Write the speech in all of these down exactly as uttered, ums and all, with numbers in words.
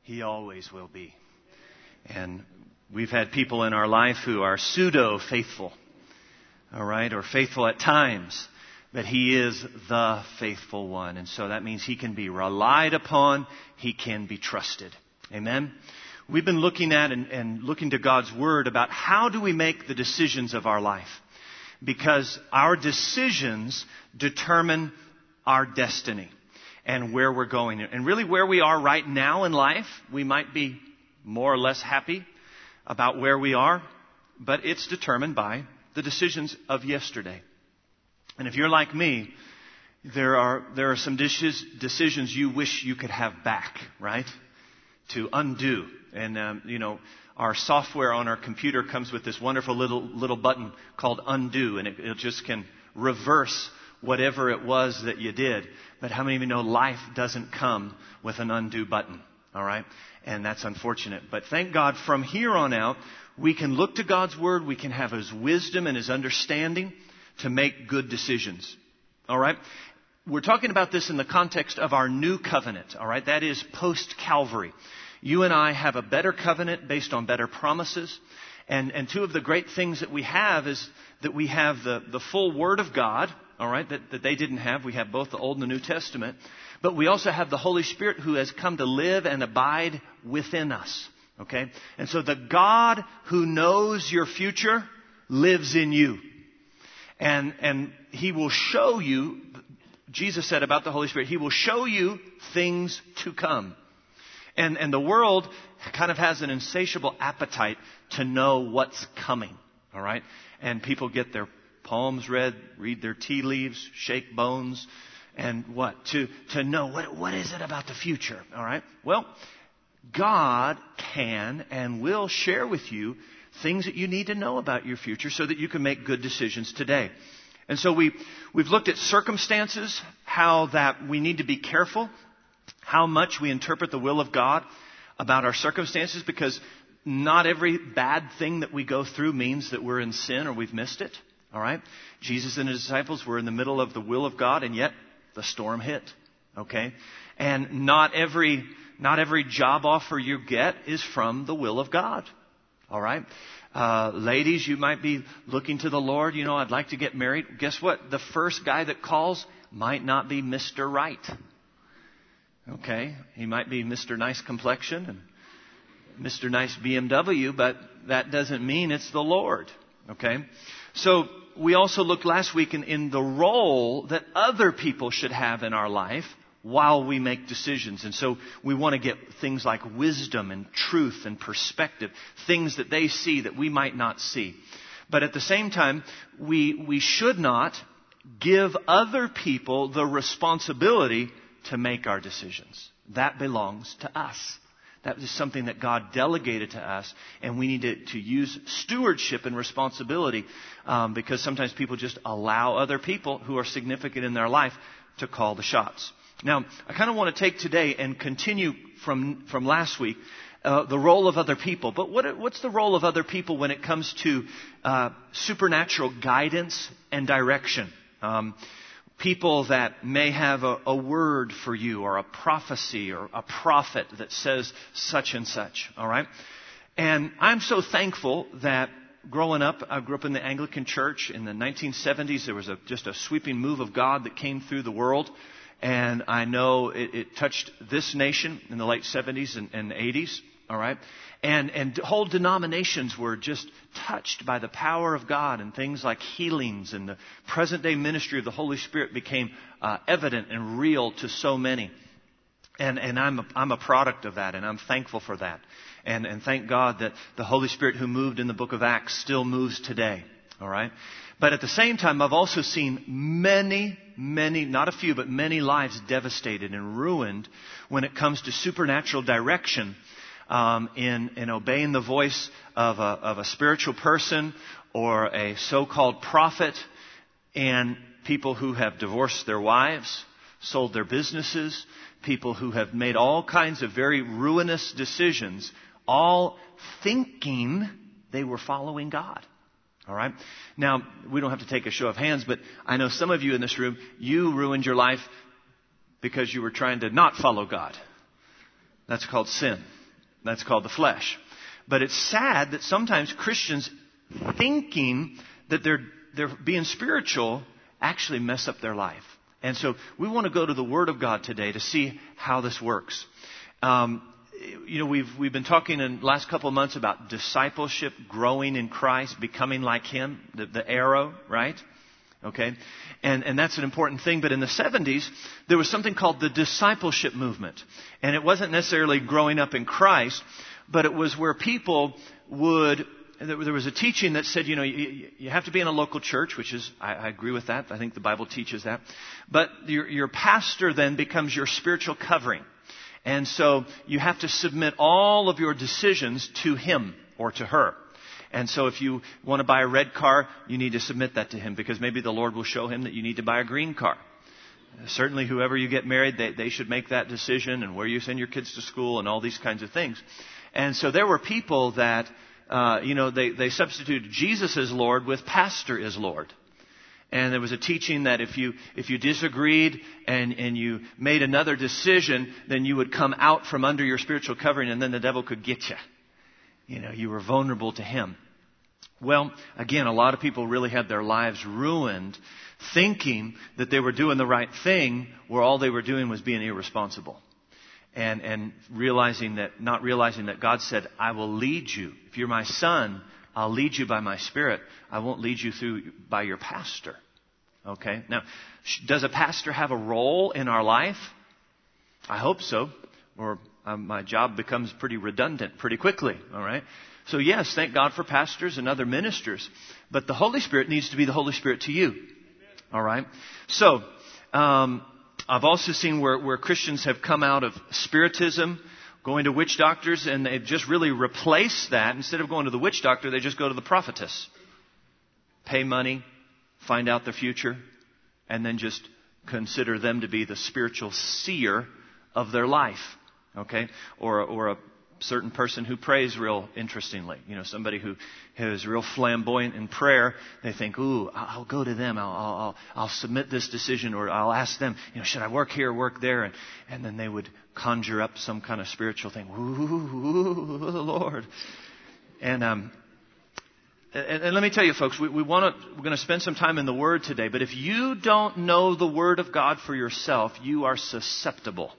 He always will be. And we've had people in our life who are pseudo-faithful, all right, or faithful at times, but He is the faithful one. And so that means He can be relied upon. He can be trusted. Amen? We've been looking at and, and looking to God's Word about how do we make the decisions of our life. Because our decisions determine our destiny and where we're going. And really where we are right now in life, we might be more or less happy about where we are, but it's determined by the decisions of yesterday. And if you're like me, there are there are some dishes, decisions you wish you could have back, right? To undo. And, um, you know, our software on our computer comes with this wonderful little little button called undo, and it, it just can reverse whatever it was that you did. But how many of you know life doesn't come with an undo button, all right? And that's unfortunate. But thank God from here on out, we can look to God's Word, we can have His wisdom and His understanding to make good decisions, all right? We're talking about this in the context of our new covenant, all right? That is post-Calvary. You and I have a better covenant based on better promises. And, and two of the great things that we have is that we have the, the full Word of God, all right, that, that they didn't have. We have both the Old and the New Testament. But we also have the Holy Spirit who has come to live and abide within us, okay? And so the God who knows your future lives in you. And, and He will show you, Jesus said about the Holy Spirit, He will show you things to come. And, and the world kind of has an insatiable appetite to know what's coming, all right? And people get their palms read, read their tea leaves, shake bones, and what? To, to know what, what is it about the future, all right? Well, God can and will share with you things that you need to know about your future so that you can make good decisions today. And so we, we've looked at circumstances, how that we need to be careful how much we interpret the will of God about our circumstances, because not every bad thing that we go through means that we're in sin or we've missed it. All right? Jesus and His disciples were in the middle of the will of God, and yet the storm hit. Okay? And not every not every job offer you get is from the will of God. All right? Uh, ladies, you might be looking to the Lord. You know, I'd like to get married. Guess what? The first guy that calls might not be Mister Right. Okay, he might be Mister Nice Complexion and Mister Nice B M W, but that doesn't mean it's the Lord. Okay, so we also looked last week in, in the role that other people should have in our life while we make decisions. And so we want to get things like wisdom and truth and perspective, things that they see that we might not see. But at the same time, we we should not give other people the responsibility to make our decisions. That belongs to us. That is something that God delegated to us, and we need to, to use stewardship and responsibility um, because sometimes people just allow other people who are significant in their life to call the shots. Now, I kind of want to take today and continue from from last week uh, the role of other people. But what what's the role of other people when it comes to uh, supernatural guidance and direction? Um, People that may have a, a word for you or a prophecy or a prophet that says such and such, all right? And I'm so thankful that growing up, I grew up in the Anglican Church. In the nineteen seventies, there was a, just a sweeping move of God that came through the world. And I know it, it touched this nation in the late seventies and, and eighties, all right? And, and whole denominations were just touched by the power of God, and things like healings and the present day ministry of the Holy Spirit became uh, evident and real to so many. And, and I'm, a, I'm a product of that, and I'm thankful for that. And, and thank God that the Holy Spirit who moved in the book of Acts still moves today. All right? But at the same time, I've also seen many, many, not a few, but many lives devastated and ruined when it comes to supernatural direction um, in, in obeying the voice of a, of a spiritual person or a so-called prophet, and people who have divorced their wives, sold their businesses, people who have made all kinds of very ruinous decisions, all thinking they were following God. All right? Now, we don't have to take a show of hands, but I know some of you in this room, you ruined your life because you were trying to not follow God. That's called sin. That's called the flesh. But it's sad that sometimes Christians thinking that they're they're being spiritual actually mess up their life. And so we want to go to the Word of God today to see how this works. Um, you know, we've we've been talking in the last couple of months about discipleship, growing in Christ, becoming like Him, the, the arrow, right? Okay, and and that's an important thing. But in the seventies, there was something called the discipleship movement, and it wasn't necessarily growing up in Christ, but it was where people would. There was a teaching that said, you know, you, you have to be in a local church, which is, I, I agree with that. I think the Bible teaches that. But your, your pastor then becomes your spiritual covering. And so you have to submit all of your decisions to him or to her. And so if you want to buy a red car, you need to submit that to him because maybe the Lord will show him that you need to buy a green car. Certainly whoever you get married, they, they should make that decision and where you send your kids to school and all these kinds of things. And so there were people that... Uh, you know, they, they substituted Jesus as Lord with pastor as Lord. And there was a teaching that if you if you disagreed and, and you made another decision, then you would come out from under your spiritual covering and then the devil could get you. You know, you were vulnerable to him. Well, again, a lot of people really had their lives ruined thinking that they were doing the right thing where all they were doing was being irresponsible. And, and realizing that, not realizing that God said, I will lead you. If you're my son, I'll lead you by my Spirit. I won't lead you through by your pastor. Okay? Now, does a pastor have a role in our life? I hope so. Or um, my job becomes pretty redundant pretty quickly. All right? So yes, thank God for pastors and other ministers. But the Holy Spirit needs to be the Holy Spirit to you. All right? So, um, I've also seen where, where Christians have come out of spiritism, going to witch doctors, and they've just really replaced that. Instead of going to the witch doctor, they just go to the prophetess. Pay money, find out the future, and then just consider them to be the spiritual seer of their life. Okay? Or, or a certain person who prays real interestingly. You know, somebody who is real flamboyant in prayer. They think, ooh, I'll go to them. I'll, I'll, I'll submit this decision, or I'll ask them, you know, should I work here or work there? And, and then they would conjure up some kind of spiritual thing. Ooh, Lord. And, um, and, and let me tell you, folks, we, we want to, we're going to spend some time in the Word today. But if you don't know the Word of God for yourself, you are susceptible.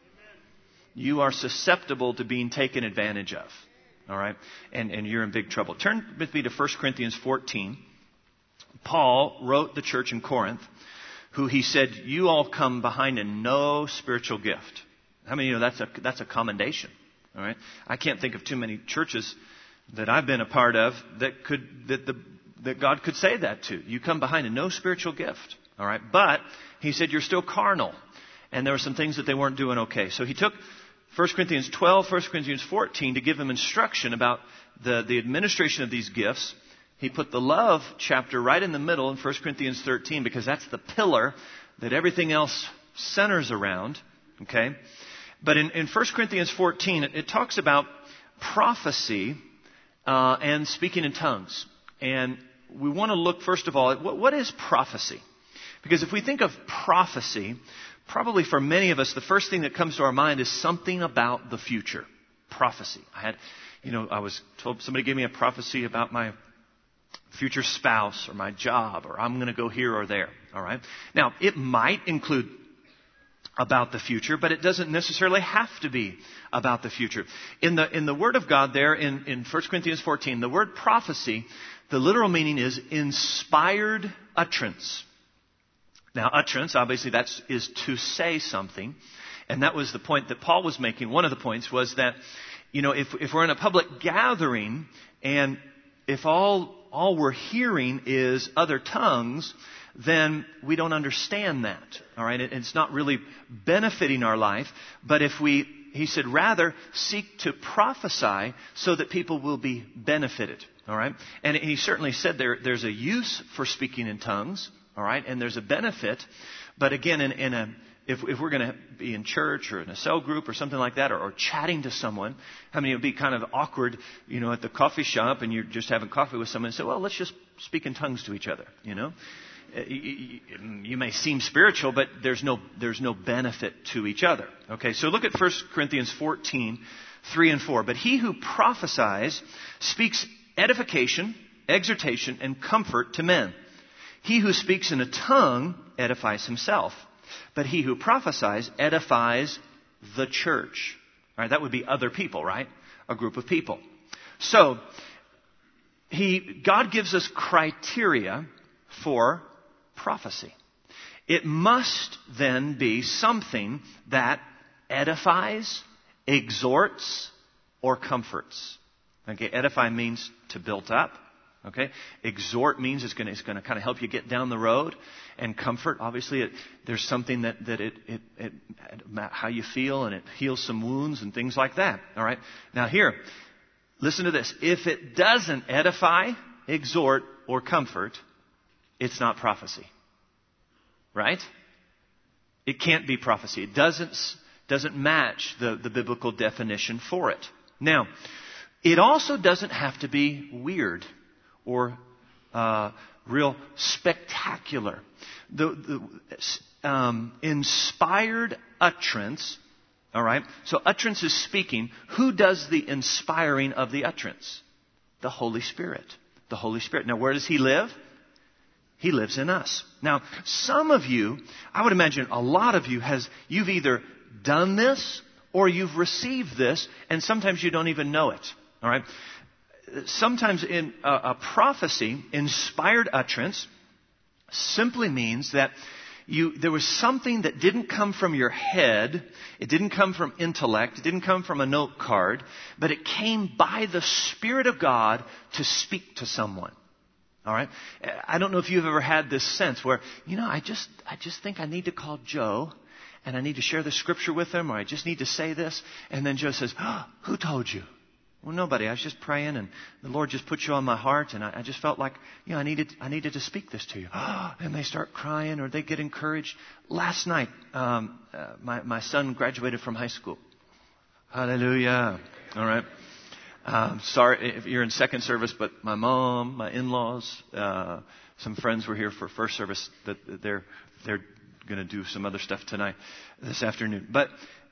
You are susceptible to being taken advantage of. All right? And, and you're in big trouble. Turn with me to First Corinthians fourteen. Paul wrote the church in Corinth, who he said, you all come behind in no spiritual gift. How many of you know that's a, that's a commendation? All right? I can't think of too many churches that I've been a part of that could, that the, that God could say that to. You come behind in no spiritual gift. All right? But he said, you're still carnal. And there were some things that they weren't doing okay. So he took First Corinthians twelve, First Corinthians fourteen to give them instruction about the, the administration of these gifts. He put the love chapter right in the middle in First Corinthians thirteen because that's the pillar that everything else centers around. Okay? But in, in First Corinthians fourteen, it, it talks about prophecy uh, and speaking in tongues. And we want to look, first of all, at what, what is prophecy? Because if we think of prophecy, probably for many of us, the first thing that comes to our mind is something about the future. Prophecy. I had, you know, I was told, somebody gave me a prophecy about my future spouse or my job, or I'm going to go here or there. All right. Now, it might include about the future, but it doesn't necessarily have to be about the future. In the, in the Word of God there in, in First Corinthians fourteen, the word prophecy, the literal meaning is inspired utterance. Now, utterance, obviously, that is to say something. And that was the point that Paul was making. One of the points was that, you know, if, if we're in a public gathering and if all, all we're hearing is other tongues, then we don't understand that. All right? It's not really benefiting our life. But if we, he said, rather seek to prophesy so that people will be benefited. All right? And he certainly said there, there's a use for speaking in tongues. All right, and there's a benefit, but again, in, in a if, if we're going to be in church or in a cell group or something like that, or, or chatting to someone, I mean, it would be kind of awkward, you know, at the coffee shop, and you're just having coffee with someone and say, "Well, let's just speak in tongues to each other," you know, you, you may seem spiritual, but there's no, there's no benefit to each other. Okay, so look at First Corinthians fourteen, three and four. But he who prophesies speaks edification, exhortation, and comfort to men. He who speaks in a tongue edifies himself, but he who prophesies edifies the church. All right, that would be other people, right? A group of people. So, he, God gives us criteria for prophecy. It must then be something that edifies, exhorts, or comforts. Okay, edify means to build up. Okay, exhort means it's going to, it's going to kind of help you get down the road, and comfort, obviously, it, there's something that that it, it it how you feel, and it heals some wounds and things like that. All right. Now here, listen to this: if it doesn't edify, exhort, or comfort, it's not prophecy. Right? It can't be prophecy. It doesn't doesn't match the the biblical definition for it. Now, it also doesn't have to be weird or uh, real spectacular. The, the um, inspired utterance, all right? So utterance is speaking. Who does the inspiring of the utterance? The Holy Spirit. The Holy Spirit. Now, where does He live? He lives in us. Now, some of you, I would imagine a lot of you, has you've either done this or you've received this, and sometimes you don't even know it, all right? Sometimes in a, a prophecy, inspired utterance simply means that you there was something that didn't come from your head, it didn't come from intellect, it didn't come from a note card, but it came by the Spirit of God to speak to someone. All right? I don't know if you've ever had this sense where, you know, I just I just think I need to call Joe, and I need to share the scripture with him, or I just need to say this, and then Joe says, oh, who told you? Well, nobody. I was just praying, and the Lord just put you on my heart, and I, I just felt like, you know, I needed, I needed to speak this to you. And they start crying, or they get encouraged. Last night, um, uh, my my son graduated from high school. Hallelujah! All right. Um, sorry if you're in second service, but my mom, my in-laws, uh, some friends were here for first service. That they're they're going to do some other stuff tonight, this afternoon. But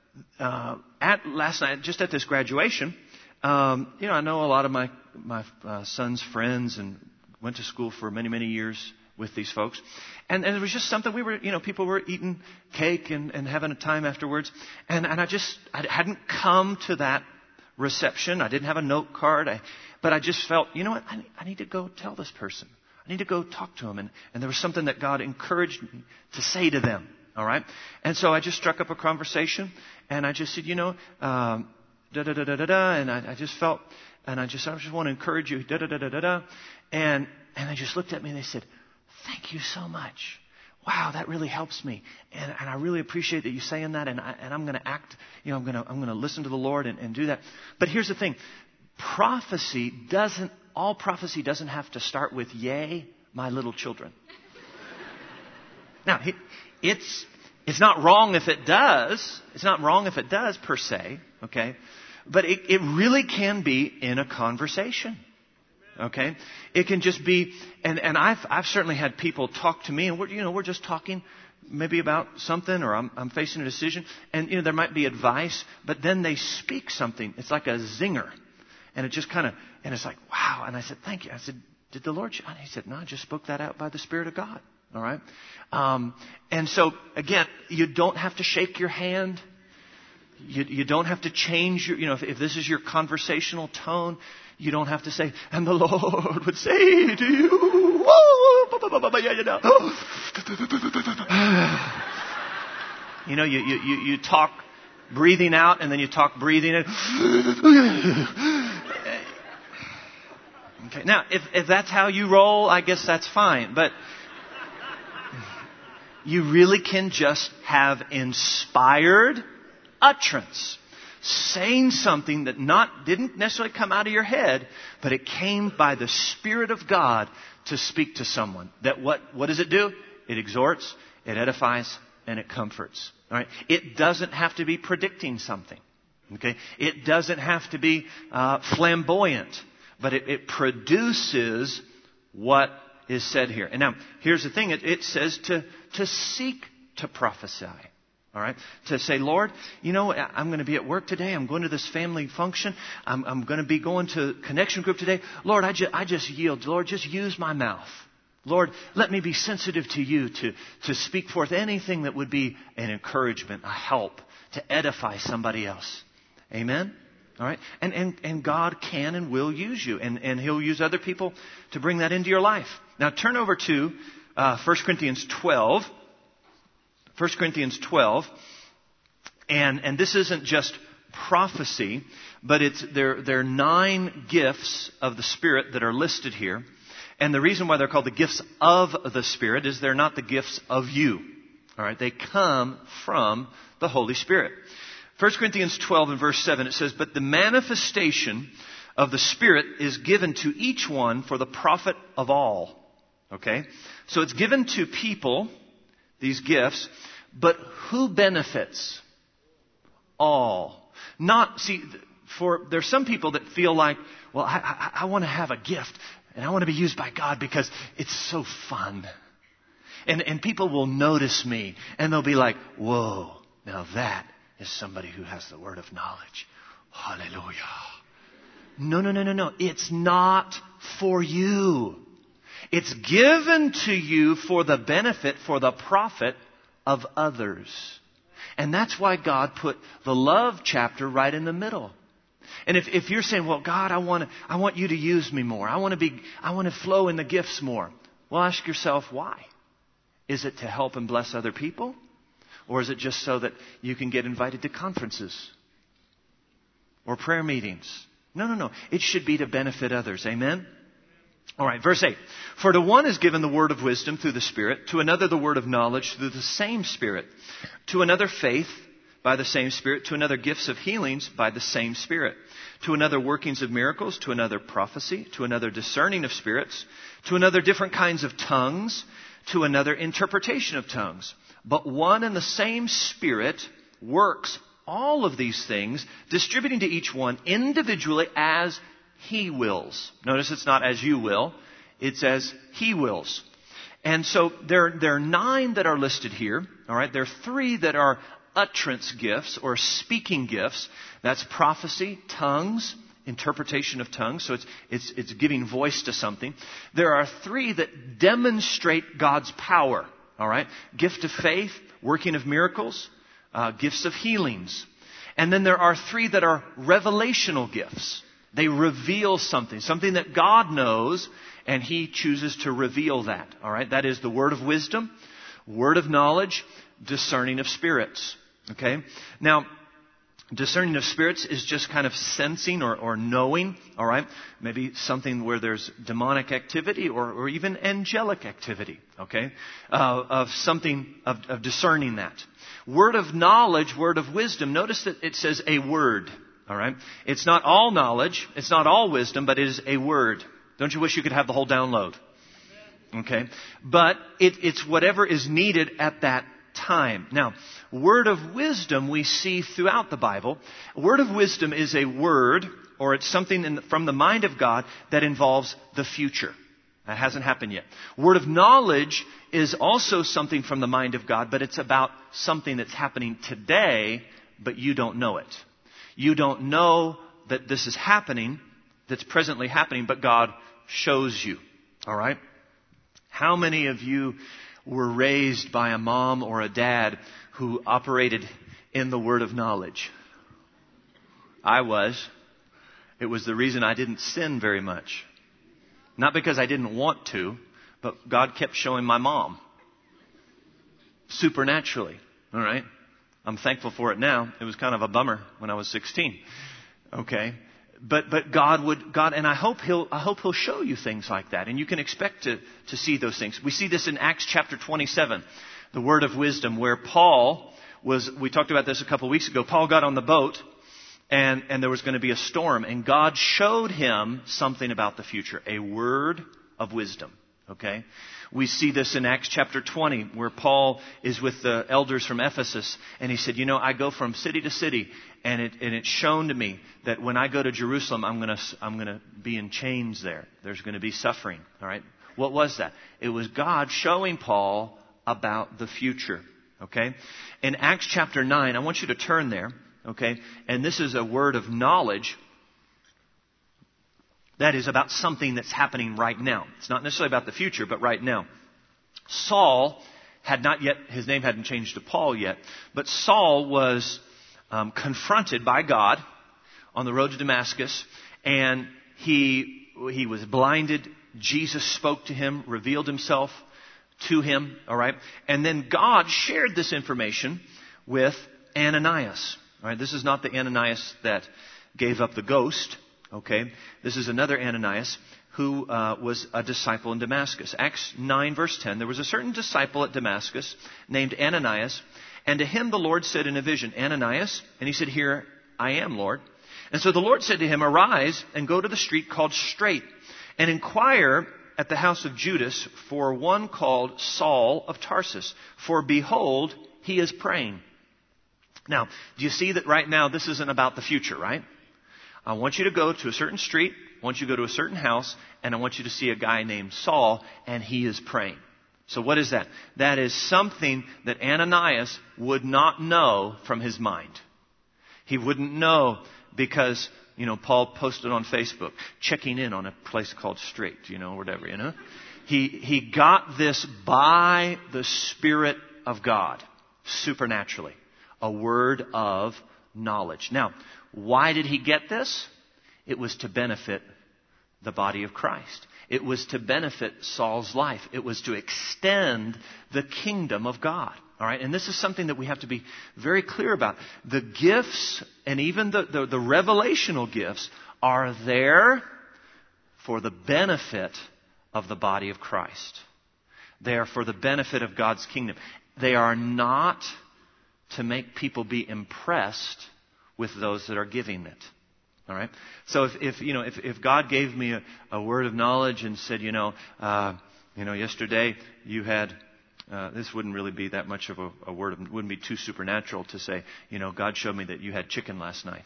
uh, at last night, just at this graduation. Um, you know, I know a lot of my my uh, son's friends and went to school for many, many years with these folks. And, and it was just something we were, you know, people were eating cake and, and having a time afterwards. And, and I just, I hadn't come to that reception. I didn't have a note card. I, but I just felt, you know what, I, I need to go tell this person. I need to go talk to them. And, and there was something that God encouraged me to say to them. All right? And so I just struck up a conversation. And I just said, you know, um, Da da da da da da, and I, I just felt, and I just, I just want to encourage you, da da da da da da, and and they just looked at me and they said, "Thank you so much. Wow, that really helps me, and and I really appreciate that you saying that, and I, and I'm going to act, you know, I'm going to I'm going to listen to the Lord and, and do that." But here's the thing: prophecy doesn't, all prophecy doesn't have to start with "Yea, my little children." Now, it, it's it's not wrong if it does. It's not wrong if it does per se. Okay. But it, it really can be in a conversation. Okay? It can just be, and, and I've I've certainly had people talk to me, and we're you know we're just talking maybe about something, or I'm I'm facing a decision, and you know there might be advice, but then they speak something. It's like a zinger, and it just kind of, and it's like, wow. And I said, thank you. I said, did the Lord? And he said, no, I just spoke that out by the Spirit of God. All right. Um, and so again, you don't have to shake your hand. You, you don't have to change your, you know, if, if this is your conversational tone, you don't have to say, and the Lord would say to you, you know, you, you, you, you talk breathing out and then you talk breathing in. Okay. Now, if, if that's how you roll, I guess that's fine. But you really can just have inspired utterance, saying something that not didn't necessarily come out of your head, but it came by the Spirit of God to speak to someone. That what what does it do? It exhorts, it edifies, and it comforts. All right. It doesn't have to be predicting something. Okay. It doesn't have to be uh, flamboyant, but it, it produces what is said here. And now, here's the thing. It, it says to, to seek to prophesy. All right? To say, Lord, you know, I'm going to be at work today. I'm going to this family function. I'm, I'm going to be going to connection group today. Lord, I, ju- I just yield. Lord, just use my mouth. Lord, let me be sensitive to you to, to speak forth anything that would be an encouragement, a help, to edify somebody else. Amen? All right? And, and, and God can and will use you. And, and He'll use other people to bring that into your life. Now turn over to uh, First Corinthians twelve. First Corinthians twelve. And, and this isn't just prophecy, but it's there, there are nine gifts of the Spirit that are listed here. And the reason why they're called the gifts of the Spirit is they're not the gifts of you. All right? They come from the Holy Spirit. First Corinthians twelve and verse seven, it says, "But the manifestation of the Spirit is given to each one for the profit of all." Okay? So it's given to people, these gifts, but who benefits? All. Not, see, for there's some people that feel like, well, I, I, I want to have a gift. And I want to be used by God because it's so fun. And, and people will notice me. And they'll be like, whoa, now that is somebody who has the word of knowledge. Hallelujah. No, no, no, no, no. It's not for you. It's given to you for the benefit, for the profit of others. And that's why God put the love chapter right in the middle. And if, if you're saying, well, God, I want to, I want you to use me more. I want to be, I want to flow in the gifts more. Well, ask yourself why. Is it to help and bless other people? Or is it just so that you can get invited to conferences or prayer meetings? No, no, no. It should be to benefit others. Amen? All right, verse eight. "For to one is given the word of wisdom through the Spirit, to another the word of knowledge through the same Spirit, to another faith by the same Spirit, to another gifts of healings by the same Spirit, to another workings of miracles, to another prophecy, to another discerning of spirits, to another different kinds of tongues, to another interpretation of tongues. But one and the same Spirit works all of these things, distributing to each one individually as He wills." Notice it's not as you will, it's as He wills. And so there, there are nine that are listed here. All right, there are three that are utterance gifts or speaking gifts. That's prophecy, tongues, interpretation of tongues. So it's, it's, it's giving voice to something. There are three that demonstrate God's power. All right. Gift of faith, working of miracles, uh, gifts of healings. And then there are three that are revelational gifts. They reveal something, something that God knows, and He chooses to reveal that. All right. That is the word of wisdom, word of knowledge, discerning of spirits. Okay. Now, discerning of spirits is just kind of sensing or, or knowing, all right? Maybe something where there's demonic activity or, or even angelic activity, okay? Uh, of something, of, of discerning that. Word of knowledge, word of wisdom. Notice that it says a word, all right? It's not all knowledge, it's not all wisdom, but it is a word. Don't you wish you could have the whole download? Okay? But it, it's whatever is needed at that time. Now, word of wisdom we see throughout the Bible. Word of wisdom is a word, or it's something in, from the mind of God that involves the future. That hasn't happened yet. Word of knowledge is also something from the mind of God, but it's about something that's happening today, but you don't know it. You don't know that this is happening, that's presently happening, but God shows you. All right? How many of you were raised by a mom or a dad who operated in the word of knowledge? I was. It was the reason I didn't sin very much. Not because I didn't want to, but God kept showing my mom. Supernaturally. All right? I'm thankful for it now. It was kind of a bummer when I was sixteen. Okay? But but God would God and I hope he'll I hope he'll show you things like that, and you can expect to to see those things. We see this in Acts chapter twenty-seven, the word of wisdom, where Paul was. We talked about this a couple of weeks ago. Paul got on the boat, and and there was going to be a storm, and God showed him something about the future, a word of wisdom. Okay? We see this in Acts chapter twenty, where Paul is with the elders from Ephesus, and he said, you know, I go from city to city, and it and it's shown to me that when I go to Jerusalem, I'm going to I'm going to be in chains there. There's going to be suffering. All right? What was that? It was God showing Paul about the future. Okay? In Acts chapter nine, I want you to turn there. Okay? And this is a word of knowledge that is about something that's happening right now. It's not necessarily about the future, but right now. Saul had not yet, his name hadn't changed to Paul yet, but Saul was um, confronted by God on the road to Damascus, and he he was blinded. Jesus spoke to him, revealed himself to him, all right? And then God shared this information with Ananias. All right, this is not the Ananias that gave up the ghost, okay? This is another Ananias who uh, was a disciple in Damascus. Acts nine, verse ten, there was a certain disciple at Damascus named Ananias, and to him the Lord said in a vision, Ananias, and he said, Here I am, Lord. And so the Lord said to him, Arise and go to the street called Straight, and inquire at the house of Judas for one called Saul of Tarsus, for behold, he is praying. Now, do you see that right now this isn't about the future, right? I want you to go to a certain street, I want you to go to a certain house, and I want you to see a guy named Saul, and he is praying. So what is that? That is something that Ananias would not know from his mind. He wouldn't know because, you know, Paul posted on Facebook, checking in on a place called Straight, you know, whatever, you know. He, he got this by the Spirit of God, supernaturally. A word of knowledge. Now, why did he get this? It was to benefit the body of Christ. It was to benefit Saul's life. It was to extend the kingdom of God. All right, and this is something that we have to be very clear about. The gifts and even the, the, the revelational gifts are there for the benefit of the body of Christ. They are for the benefit of God's kingdom. They are not to make people be impressed with those that are giving it. All right. So if, if you know if, if God gave me a, a word of knowledge and said, you know, uh, you know, yesterday you had. Uh, this wouldn't really be that much of a, a word. It wouldn't be too supernatural to say, you know, God showed me that you had chicken last night.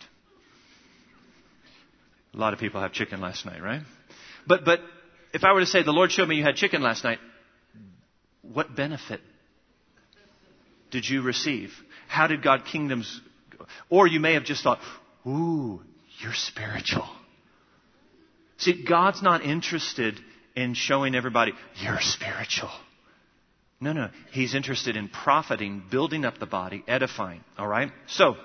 A lot of people have chicken last night, right? But but if I were to say, the Lord showed me you had chicken last night, what benefit did you receive? How did God's kingdoms go? Or you may have just thought, ooh, you're spiritual. See, God's not interested in showing everybody, you're spiritual. No, no. He's interested in profiting, building up the body, edifying. All right? So,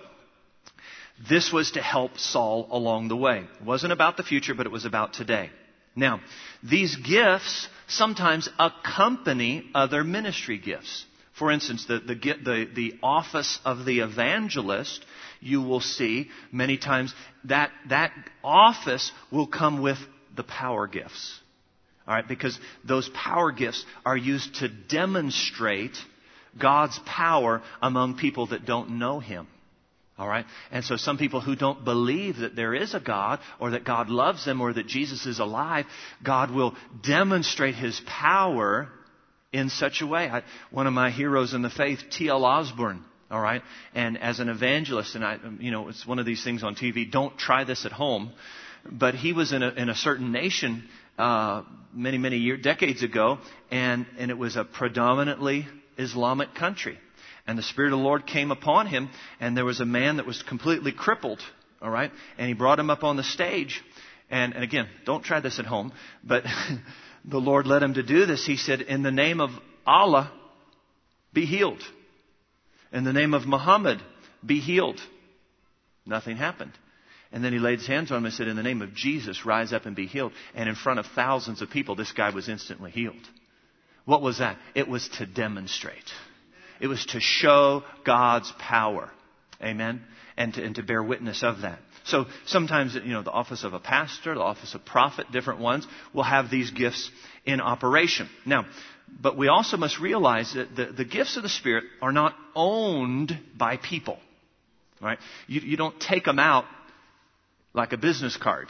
this was to help Saul along the way. It wasn't about the future, but it was about today. Now, these gifts sometimes accompany other ministry gifts. For instance, the, the, the, the office of the evangelist, you will see many times that that office will come with the power gifts. All right, because those power gifts are used to demonstrate God's power among people that don't know Him. All right, and so some people who don't believe that there is a God or that God loves them or that Jesus is alive, God will demonstrate His power in such a way. I, one of my heroes in the faith, T L Osborne. All right, and as an evangelist, and I, you know, it's one of these things on T V. Don't try this at home, but he was in a, in a certain nation. Uh, many, many years, decades ago, and, and it was a predominantly Islamic country. And the Spirit of the Lord came upon him, and there was a man that was completely crippled, all right? And he brought him up on the stage. And, and again, don't try this at home, but the Lord led him to do this. He said, in the name of Allah, be healed. In the name of Muhammad, be healed. Nothing happened. And then he laid his hands on him and said, in the name of Jesus, rise up and be healed. And in front of thousands of people, this guy was instantly healed. What was that? It was to demonstrate. It was to show God's power. Amen? And to, and to bear witness of that. So sometimes, you know, the office of a pastor, the office of prophet, different ones, will have these gifts in operation. Now, but we also must realize that the, the gifts of the Spirit are not owned by people. Right? You, you don't take them out like a business card.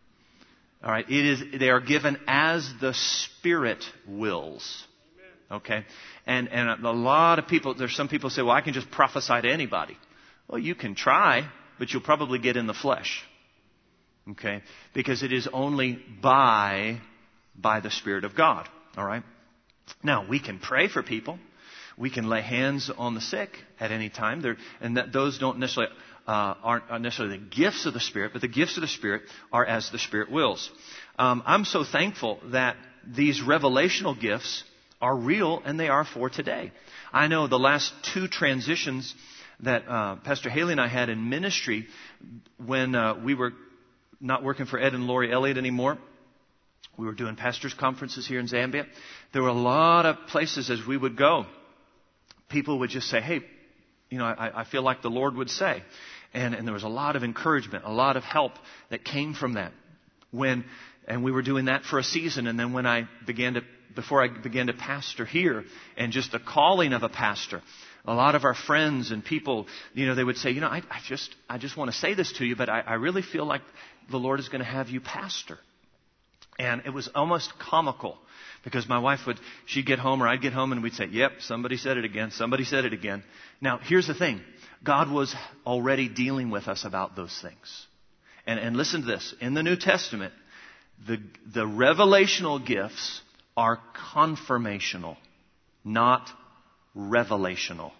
All right. It is, they are given as the Spirit wills. Okay. And, and a lot of people, there's some people say, well, I can just prophesy to anybody. Well, you can try, but you'll probably get in the flesh. Okay. Because it is only by, by the Spirit of God. All right. Now, we can pray for people. We can lay hands on the sick at any time. They're, and that those don't necessarily uh, aren't necessarily the gifts of the Spirit, but the gifts of the Spirit are as the Spirit wills. Um, I'm so thankful that these revelational gifts are real and they are for today. I know the last two transitions that uh, Pastor Haley and I had in ministry when uh, we were not working for Ed and Lori Elliott anymore. We were doing pastors' conferences here in Zambia. There were a lot of places as we would go. People would just say, hey, you know, I, I feel like the Lord would say. And, and there was a lot of encouragement, a lot of help that came from that. When, and we were doing that for a season. And then when I began to, before I began to pastor here, and just the calling of a pastor, a lot of our friends and people, you know, they would say, you know, I, I just, I just want to say this to you, but I, I really feel like the Lord is going to have you pastor. And it was almost comical because my wife would, she'd get home or I'd get home and we'd say, yep, somebody said it again. Somebody said it again. Now, here's the thing. God was already dealing with us about those things. And, and listen to this. In the New Testament, the, the revelational gifts are confirmational, not revelational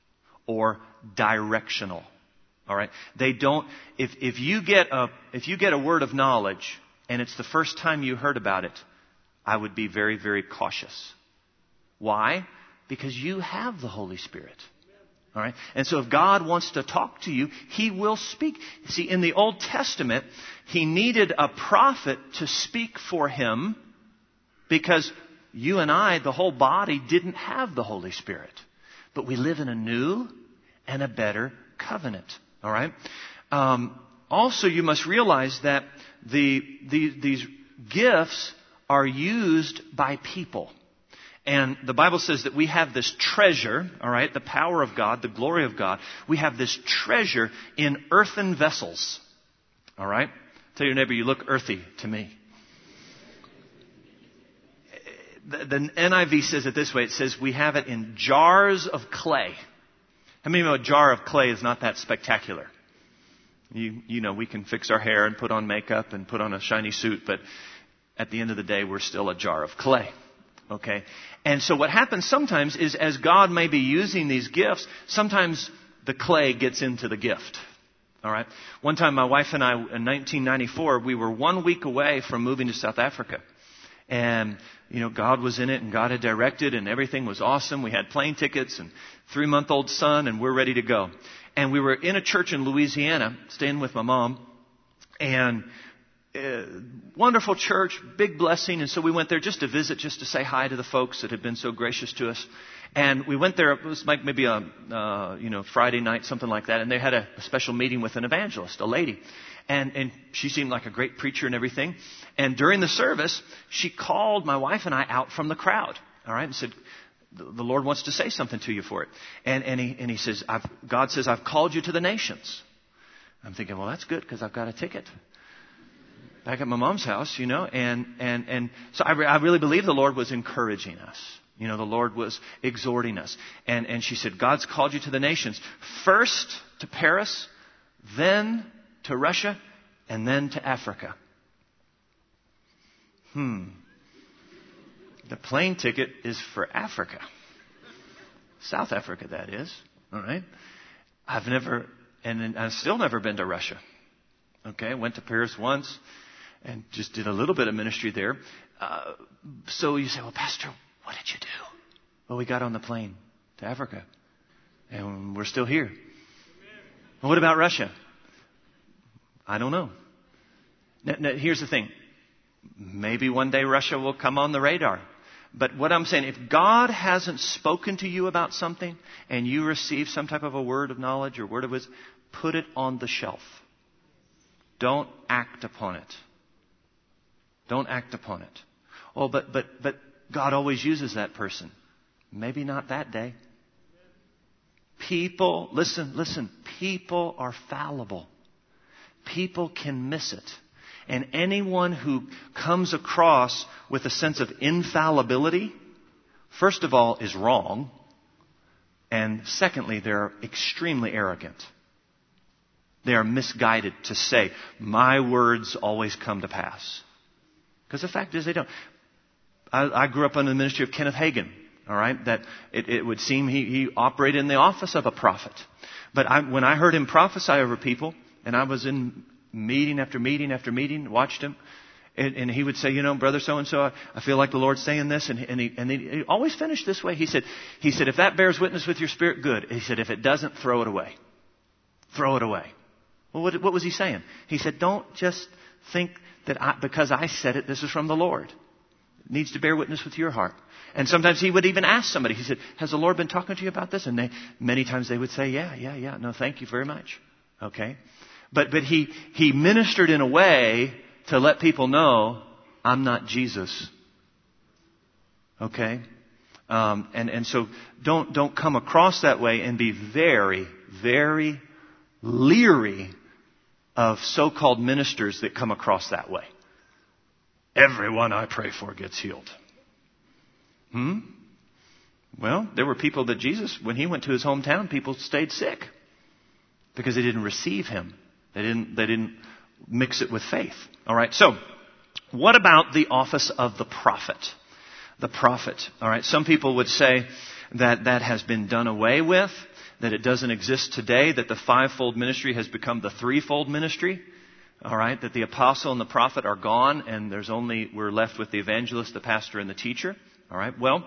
or directional. All right. They don't, if, if you get a, if you get a word of knowledge and it's the first time you heard about it, I would be very, very cautious. Why? Because you have the Holy Spirit. All right. And so if God wants to talk to you, He will speak. See, in the Old Testament, He needed a prophet to speak for Him because you and I, the whole body, didn't have the Holy Spirit. But we live in a new and a better covenant. All right. Um, also, you must realize that the, the these gifts are used by people. And the Bible says that we have this treasure, all right, the power of God, the glory of God. We have this treasure in earthen vessels. All right? Tell your neighbor, you look earthy to me. The, the N I V says it this way. It says we have it in jars of clay. How many know a jar of clay is not that spectacular? You, you know, we can fix our hair and put on makeup and put on a shiny suit, but at the end of the day, we're still a jar of clay. Okay? And so what happens sometimes is as God may be using these gifts, sometimes the clay gets into the gift. All right? One time my wife and I, in nineteen ninety-four, we were one week away from moving to South Africa. And, you know, God was in it and God had directed and everything was awesome. We had plane tickets and three-month-old son and we're ready to go. And we were in a church in Louisiana, staying with my mom. And uh, wonderful church, big blessing. And so we went there just to visit, just to say hi to the folks that had been so gracious to us. And we went there, it was like maybe a, uh, you know, Friday night, something like that. And they had a, a special meeting with an evangelist, a lady. And, and she seemed like a great preacher and everything. And during the service, she called my wife and I out from the crowd. All right. And said, the Lord wants to say something to you for it. And, and he, and he says, I've, God says, I've called you to the nations. I'm thinking, well, that's good because I've got a ticket back at my mom's house, you know. And, and, and so I, re- I really believe the Lord was encouraging us. You know, the Lord was exhorting us. And, and she said, God's called you to the nations. First to Paris, then to Russia, and then to Africa. Hmm. The plane ticket is for Africa. South Africa, that is. All right. I've never, and I've still never been to Russia. Okay. Went to Paris once and just did a little bit of ministry there. Uh, so you say, well, Pastor, what did you do? Well, we got on the plane to Africa and we're still here. Well, what about Russia? I don't know. Now, now, here's the thing. Maybe one day Russia will come on the radar. But what I'm saying, if God hasn't spoken to you about something and you receive some type of a word of knowledge or word of wisdom, put it on the shelf. Don't act upon it. Don't act upon it. Oh, but, but, but God always uses that person. Maybe not that day. People, listen, listen, people are fallible. People can miss it. And anyone who comes across with a sense of infallibility, first of all, is wrong. And secondly, they're extremely arrogant. They are misguided to say, my words always come to pass. Because the fact is they don't. I, I grew up under the ministry of Kenneth Hagin. All right, that it, it would seem he, he operated in the office of a prophet. But I, when I heard him prophesy over people, and I was in meeting after meeting after meeting, watched him, and, and he would say, you know, brother so-and-so, I, I feel like the Lord's saying this. And, and, he, and he, he always finished this way. He said, he said, if that bears witness with your spirit, good. He said, if it doesn't, throw it away. Throw it away. Well, what, what was he saying? He said, don't just think that I, because I said it, this is from the Lord. It needs to bear witness with your heart. And sometimes he would even ask somebody, he said, has the Lord been talking to you about this? And they, many times they would say, yeah, yeah, yeah. No, thank you very much. Okay. But, but he, he ministered in a way to let people know, I'm not Jesus. Okay. Um, and, and so don't, don't come across that way, and be very, very leery of so-called ministers that come across that way. Everyone I pray for gets healed. Hmm? Well, there were people that Jesus, when he went to his hometown, people stayed sick because they didn't receive him. They didn't, they didn't mix it with faith. All right. So what about the office of the prophet? The prophet. All right. Some people would say that that has been done away with, that it doesn't exist today, that the fivefold ministry has become the threefold ministry. All right. That the apostle and the prophet are gone, and there's only, we're left with the evangelist, the pastor, and the teacher. All right. Well,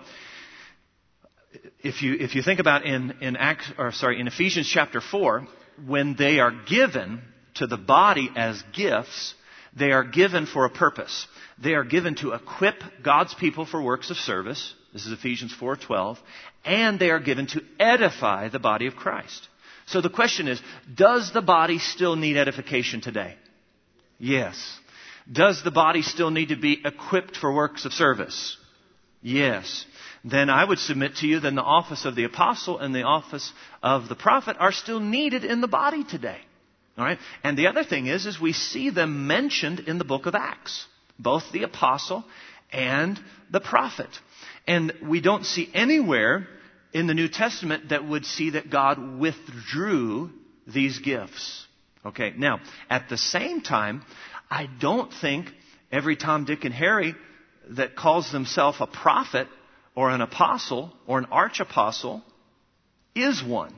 if you if you think about in in Acts, or sorry, in Ephesians chapter four, when they are given to the body as gifts, they are given for a purpose. They are given to equip God's people for works of service. This is Ephesians four twelve, and they are given to edify the body of Christ. So the question is, does the body still need edification today? Yes. Does the body still need to be equipped for works of service? Yes. Then I would submit to you, then the office of the apostle and the office of the prophet are still needed in the body today. All right. And the other thing is, is we see them mentioned in the book of Acts, both the apostle and the prophet. And we don't see anywhere in the New Testament that would see that God withdrew these gifts. Okay. Now, at the same time, I don't think every Tom, Dick, and Harry that calls themselves a prophet or an apostle or an arch-apostle is one.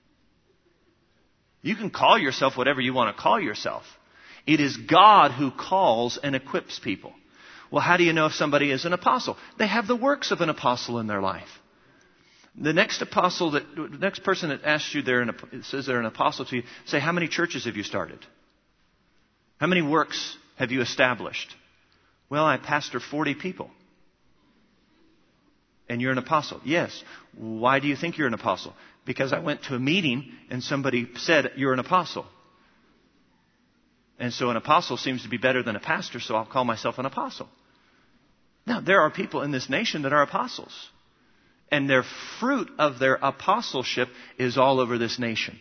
You can call yourself whatever you want to call yourself. It is God who calls and equips people. Well, how do you know if somebody is an apostle? They have the works of an apostle in their life. The next apostle, that, the next person that asks you they're an, says they're an apostle to you, say, how many churches have you started? How many works have you established? Well, I pastor forty people. And you're an apostle. Yes. Why do you think you're an apostle? Because I went to a meeting and somebody said, you're an apostle. And so an apostle seems to be better than a pastor, so I'll call myself an apostle. Now, there are people in this nation that are apostles. And their fruit of their apostleship is all over this nation.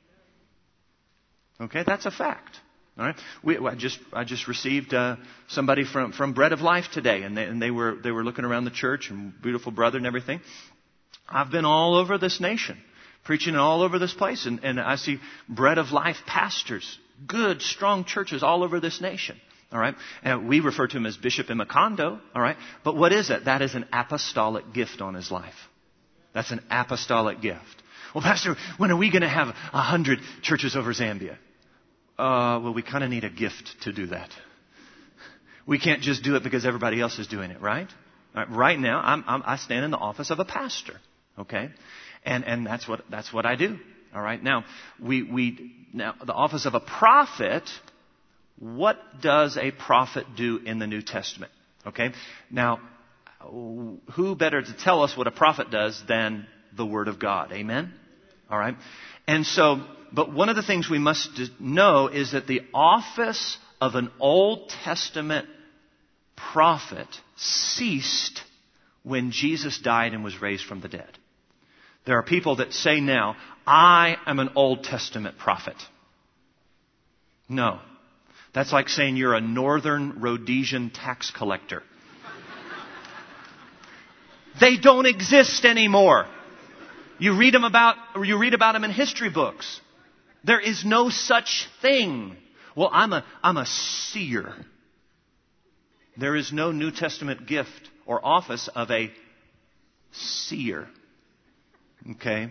Okay, that's a fact. All right. We, I just I just received uh, somebody from, from Bread of Life today, and they, and they were they were looking around the church, and beautiful brother and everything. I've been all over this nation, preaching all over this place, and, and I see Bread of Life pastors, good, strong churches all over this nation. All right, and we refer to him as Bishop Imakondo. All right, but what is it? That is an apostolic gift on his life. That's an apostolic gift. Well, Pastor, when are we going to have a hundred churches over Zambia? Uh, well, we kind of need a gift to do that. We can't just do it because everybody else is doing it, right? Right, right now, I'm, I'm, I stand in the office of a pastor, okay, and and that's what that's what I do. All right. Now, we we now the office of a prophet. What does a prophet do in the New Testament? Okay. Now, who better to tell us what a prophet does than the Word of God? Amen. All right. And so, but one of the things we must know is that the office of an Old Testament prophet ceased when Jesus died and was raised from the dead. There are people that say now, I am an Old Testament prophet. No. That's like saying you're a Northern Rhodesian tax collector. They don't exist anymore. You read them about, or you read about them in history books. There is no such thing. Well, I'm a, I'm a seer. There is no New Testament gift or office of a seer. Okay?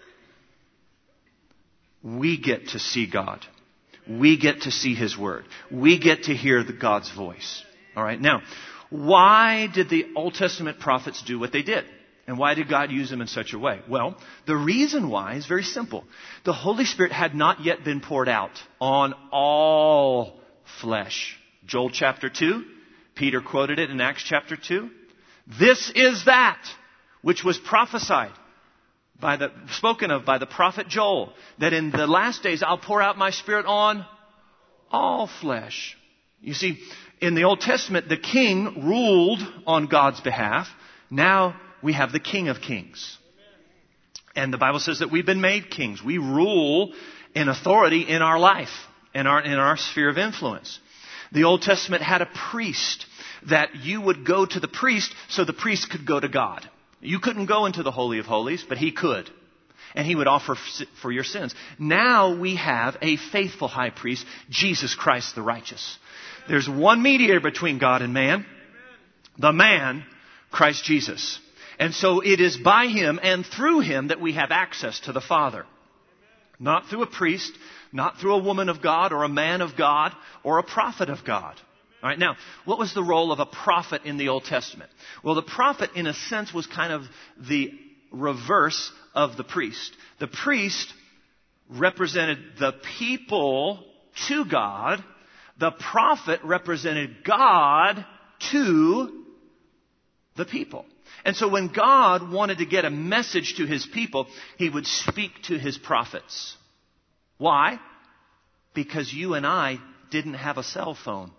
We get to see God. We get to see His Word. We get to hear the God's voice. All right? Now, why did the Old Testament prophets do what they did? And why did God use them in such a way? Well, the reason why is very simple. The Holy Spirit had not yet been poured out on all flesh. Joel chapter two, Peter quoted it in Acts chapter two. This is that which was prophesied by the, spoken of by the prophet Joel, that in the last days I'll pour out my Spirit on all flesh. You see, in the Old Testament, the king ruled on God's behalf. Now we have the King of Kings. And the Bible says that we've been made kings. We rule in authority in our life, in our, in our sphere of influence. The Old Testament had a priest that you would go to the priest so the priest could go to God. You couldn't go into the Holy of Holies, but he could. And he would offer for your sins. Now we have a faithful high priest, Jesus Christ the righteous. There's one mediator between God and man. The man, Christ Jesus. And so it is by Him and through Him that we have access to the Father. Not through a priest, not through a woman of God or a man of God or a prophet of God. All right, now, what was the role of a prophet in the Old Testament? Well, the prophet, in a sense, was kind of the reverse of the priest. The priest represented the people to God. The prophet represented God to the people. And so when God wanted to get a message to His people, He would speak to His prophets. Why? Because you and I didn't have a cell phone.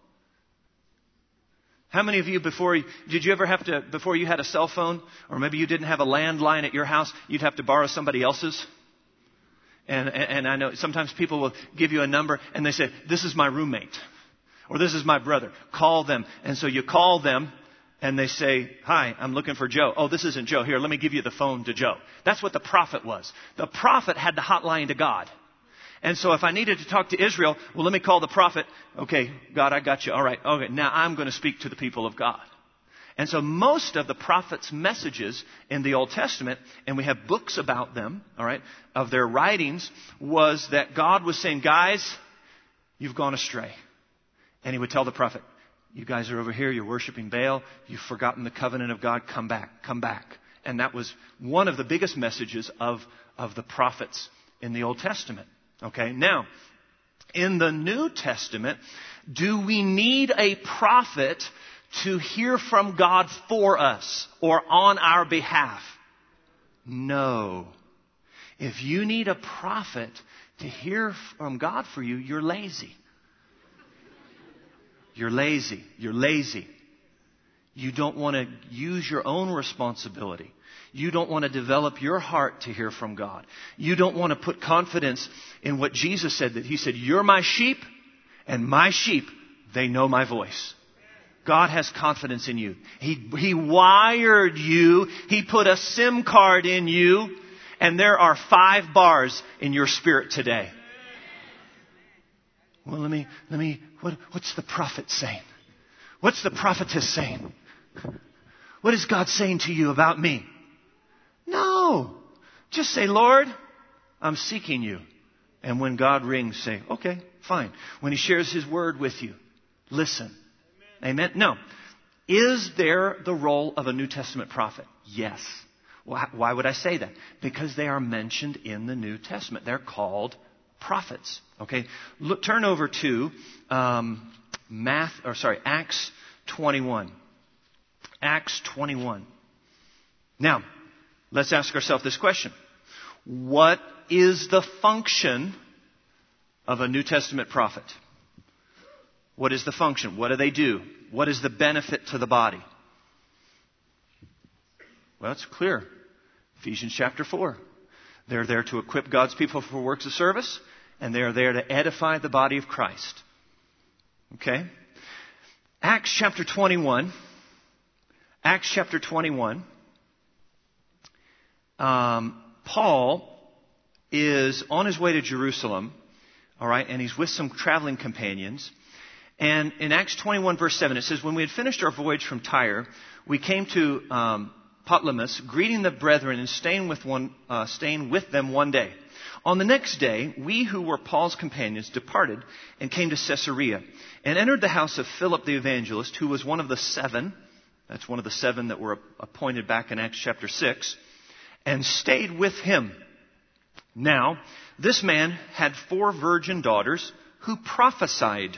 How many of you before, did you ever have to, before you had a cell phone, or maybe you didn't have a landline at your house, you'd have to borrow somebody else's? And, and, and I know sometimes people will give you a number and they say, this is my roommate, or this is my brother. Call them. And so you call them and they say, hi, I'm looking for Joe. Oh, this isn't Joe. Here, let me give you the phone to Joe. That's what the prophet was. The prophet had the hotline to God. And so if I needed to talk to Israel, well, let me call the prophet. Okay, God, I got you. All right. Okay, now I'm going to speak to the people of God. And so most of the prophet's messages in the Old Testament, and we have books about them, all right, of their writings, was that God was saying, guys, you've gone astray. And He would tell the prophet, you guys are over here, you're worshiping Baal, you've forgotten the covenant of God, come back, come back. And that was one of the biggest messages of, of the prophets in the Old Testament. Okay, now, in the New Testament, do we need a prophet to hear from God for us or on our behalf? No. If you need a prophet to hear from God for you, you're lazy. You're lazy. You're lazy. You don't want to use your own responsibility. You don't want to develop your heart to hear from God. You don't want to put confidence in what Jesus said, that He said, you're my sheep, and my sheep, they know my voice. God has confidence in you. He, he wired you. He put a SIM card in you, and there are five bars in your spirit today. Well, let me, let me, what, what's the prophet saying? What's the prophetess saying? What is God saying to you about me? No. Just say, Lord, I'm seeking you. And when God rings, say, okay, fine. When He shares His word with you, listen. Amen. Amen? No. Is there the role of a New Testament prophet? Yes. Why, why would I say that? Because they are mentioned in the New Testament. They're called prophets. Okay. Look, turn over to um, Math, or sorry, Acts twenty-one. Acts twenty-one. Now, let's ask ourselves this question. What is the function of a New Testament prophet? What is the function? What do they do? What is the benefit to the body? Well, it's clear. Ephesians chapter four. They're there to equip God's people for works of service, and they're there to edify the body of Christ. Okay? Acts chapter twenty-one. Acts chapter twenty-one. Um, Paul is on his way to Jerusalem, all right, and he's with some traveling companions, And in Acts twenty-one, verse seven, it says, when we had finished our voyage from Tyre, we came to um, Ptolemais, greeting the brethren and staying with, one, uh, staying with them one day. On the next day, we who were Paul's companions departed and came to Caesarea and entered the house of Philip the evangelist, who was one of the seven. That's one of the seven that were appointed back in Acts chapter six, and stayed with him. Now, this man had four virgin daughters who prophesied.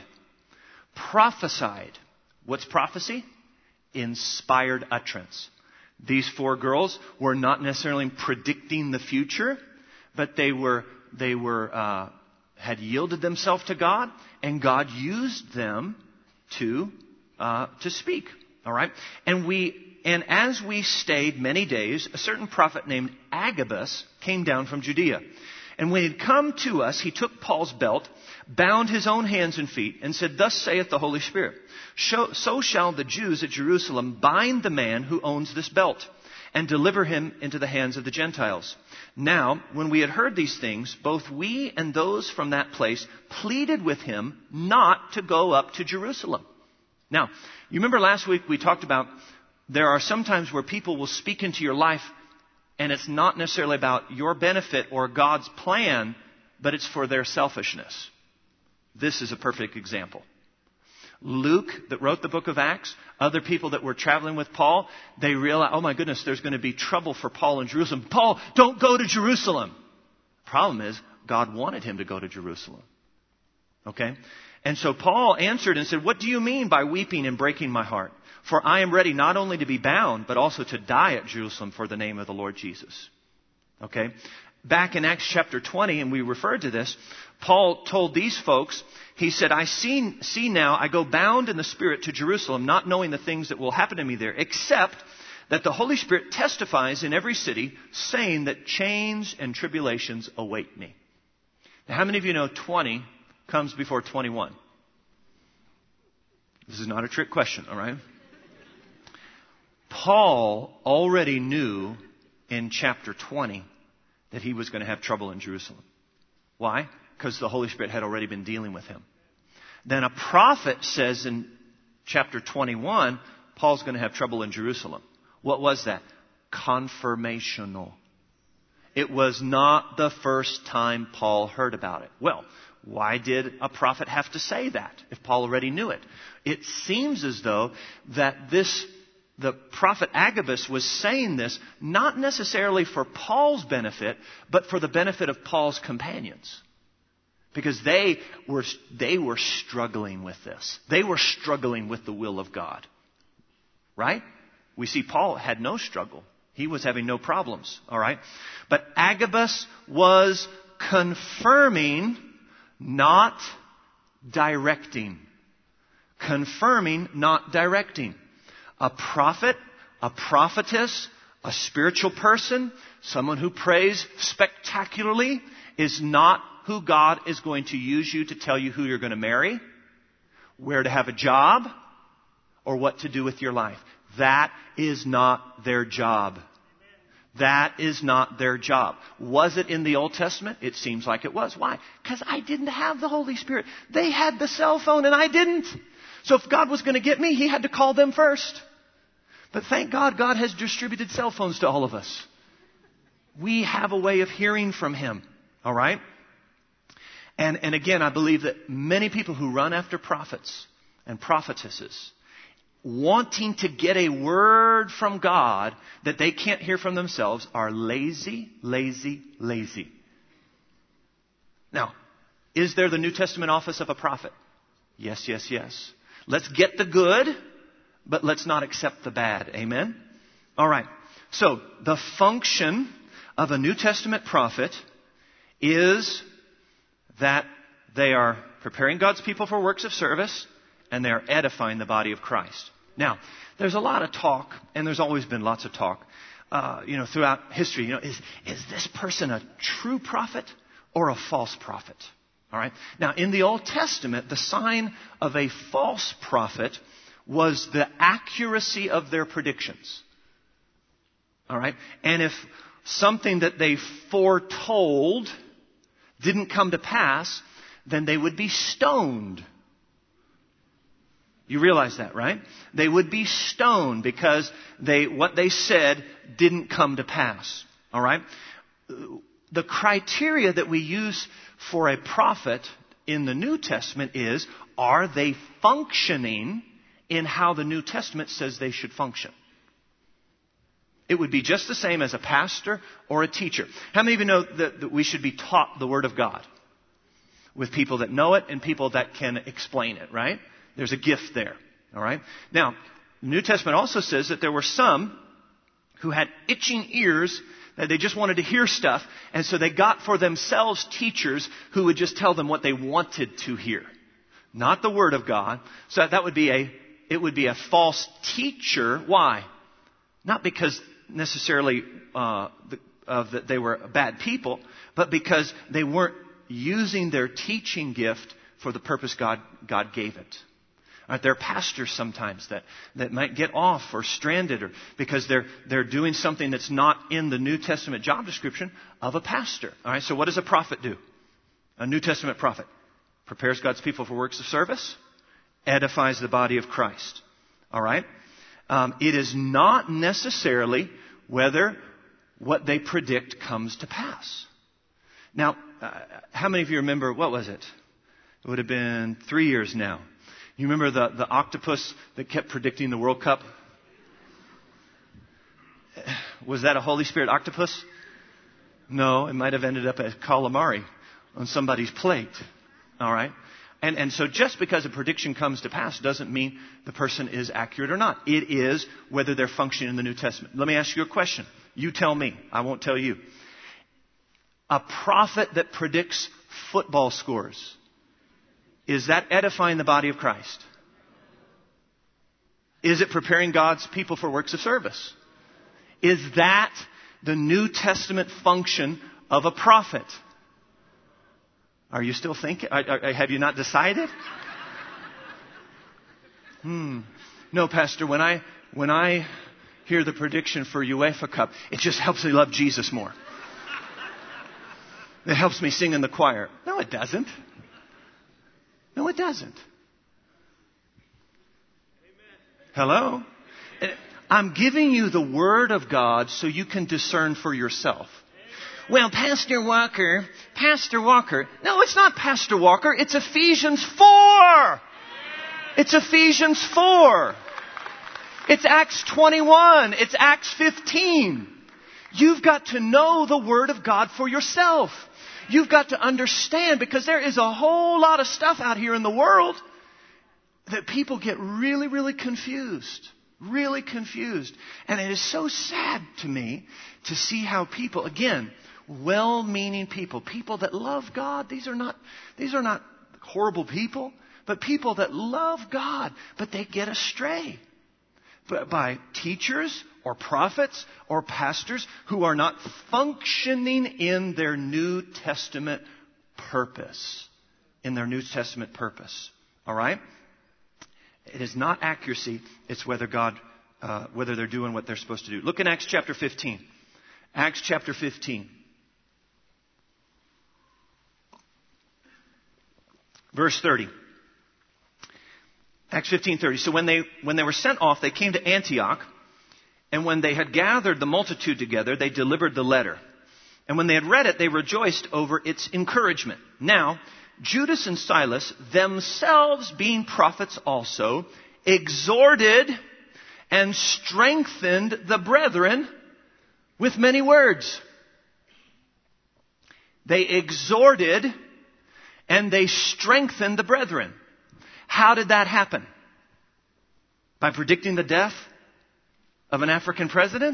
Prophesied. What's prophecy? Inspired utterance. These four girls were not necessarily predicting the future, but they were they were uh, had yielded themselves to God, and God used them to uh, to speak. All right, and we and as we stayed many days, a certain prophet named Agabus came down from Judea. And when he had come to us, he took Paul's belt, bound his own hands and feet, and said, thus saith the Holy Spirit, so shall the Jews at Jerusalem bind the man who owns this belt, and deliver him into the hands of the Gentiles. Now, when we had heard these things, both we and those from that place pleaded with him not to go up to Jerusalem. Now, you remember last week we talked about there are some times where people will speak into your life, and it's not necessarily about your benefit or God's plan, but it's for their selfishness. This is a perfect example. Luke, that wrote the book of Acts, other people that were traveling with Paul, they realized, oh my goodness, there's going to be trouble for Paul in Jerusalem. Paul, don't go to Jerusalem. Problem is, God wanted him to go to Jerusalem. Okay? And so Paul answered and said, what do you mean by weeping and breaking my heart? For I am ready not only to be bound, but also to die at Jerusalem for the name of the Lord Jesus. Okay? Back in Acts chapter twenty, and we referred to this, Paul told these folks, he said, I see, see now, I go bound in the Spirit to Jerusalem, not knowing the things that will happen to me there, except that the Holy Spirit testifies in every city, saying that chains and tribulations await me. Now, how many of you know twenty comes before twenty-one? This is not a trick question, all right? Paul already knew in chapter twenty that he was going to have trouble in Jerusalem. Why? Because the Holy Spirit had already been dealing with him. Then a prophet says in chapter twenty-one, Paul's going to have trouble in Jerusalem. What was that? Confirmational. It was not the first time Paul heard about it. Well, why did a prophet have to say that if Paul already knew it? It seems as though that this the prophet Agabus was saying this not necessarily for Paul's benefit, but for the benefit of Paul's companions. Because they were, they were struggling with this. They were struggling with the will of God. Right? We see Paul had no struggle. He was having no problems. All right? But Agabus was confirming, not directing. Confirming, not directing. A prophet, a prophetess, a spiritual person, someone who prays spectacularly is not who God is going to use you to tell you who you're going to marry, where to have a job, or what to do with your life. That is not their job. That is not their job. Was it in the Old Testament? It seems like it was. Why? Because I didn't have the Holy Spirit. They had the cell phone and I didn't. So if God was going to get me, He had to call them first. But thank God, God has distributed cell phones to all of us. We have a way of hearing from Him. All right? And, and again, I believe that many people who run after prophets and prophetesses, wanting to get a word from God that they can't hear from themselves, are lazy, lazy, lazy. Now, is there the New Testament office of a prophet? Yes, yes, yes. Let's get the good, but let's not accept the bad. Amen? All right. So, the function of a New Testament prophet is that they are preparing God's people for works of service, and they're edifying the body of Christ. Now, there's a lot of talk, and there's always been lots of talk, uh, you know, throughout history. You know, is is this person a true prophet or a false prophet? All right. Now, in the Old Testament, the sign of a false prophet was the accuracy of their predictions. All right. And if something that they foretold didn't come to pass, then they would be stoned. You realize that, right? They would be stoned because they what they said didn't come to pass. All right? The criteria that we use for a prophet in the New Testament is, are they functioning in how the New Testament says they should function? It would be just the same as a pastor or a teacher. How many of you know that, that we should be taught the Word of God? With people that know it and people that can explain it, right? There's a gift there, all right? Now, the New Testament also says that there were some who had itching ears, that they just wanted to hear stuff, and so they got for themselves teachers who would just tell them what they wanted to hear. Not the Word of God. So that would be a, it would be a false teacher. Why? Not because necessarily uh, the, of that they were bad people, but because they weren't using their teaching gift for the purpose God, God gave it. Right, there are pastors sometimes that, that might get off or stranded or because they're they're doing something that's not in the New Testament job description of a pastor. All right, so what does a prophet do? A New Testament prophet prepares God's people for works of service, edifies the body of Christ. All right, um, it is not necessarily whether what they predict comes to pass. Now, uh, how many of you remember, what was it? It would have been three years now. You remember the, the octopus that kept predicting the World Cup? Was that a Holy Spirit octopus? No, it might have ended up as calamari on somebody's plate. All right? And, and so just because a prediction comes to pass doesn't mean the person is accurate or not. It is whether they're functioning in the New Testament. Let me ask you a question. You tell me. I won't tell you. A prophet that predicts football scores, is that edifying the body of Christ? Is it preparing God's people for works of service? Is that the New Testament function of a prophet? Are you still thinking? Have you not decided? Hmm. No, Pastor, when I, when I hear the prediction for UEFA Cup, it just helps me love Jesus more. It helps me sing in the choir. No, it doesn't. No, it doesn't. Hello? I'm giving you the Word of God so you can discern for yourself. Well, Pastor Walker, Pastor Walker. No, it's not Pastor Walker. It's Ephesians four. It's Ephesians four. It's Acts twenty-one. It's Acts fifteen. You've got to know the Word of God for yourself. You've got to understand, because there is a whole lot of stuff out here in the world that people get really, really confused. Really confused. And it is so sad to me to see how people, again, well-meaning people, people that love God. These are not, these are not horrible people, but people that love God, but they get astray by teachers or prophets or pastors who are not functioning in their New Testament purpose. In their New Testament purpose. All right? It is not accuracy. It's whether God, uh, whether they're doing what they're supposed to do. Look in Acts chapter fifteen. Acts chapter fifteen. Verse thirty. Acts fifteen thirty. So when they, when they were sent off, they came to Antioch. And when they had gathered the multitude together, they delivered the letter. And when they had read it, they rejoiced over its encouragement. Now, Judas and Silas, themselves being prophets also, exhorted and strengthened the brethren with many words. They exhorted and they strengthened the brethren. How did that happen? By predicting the death of an African president?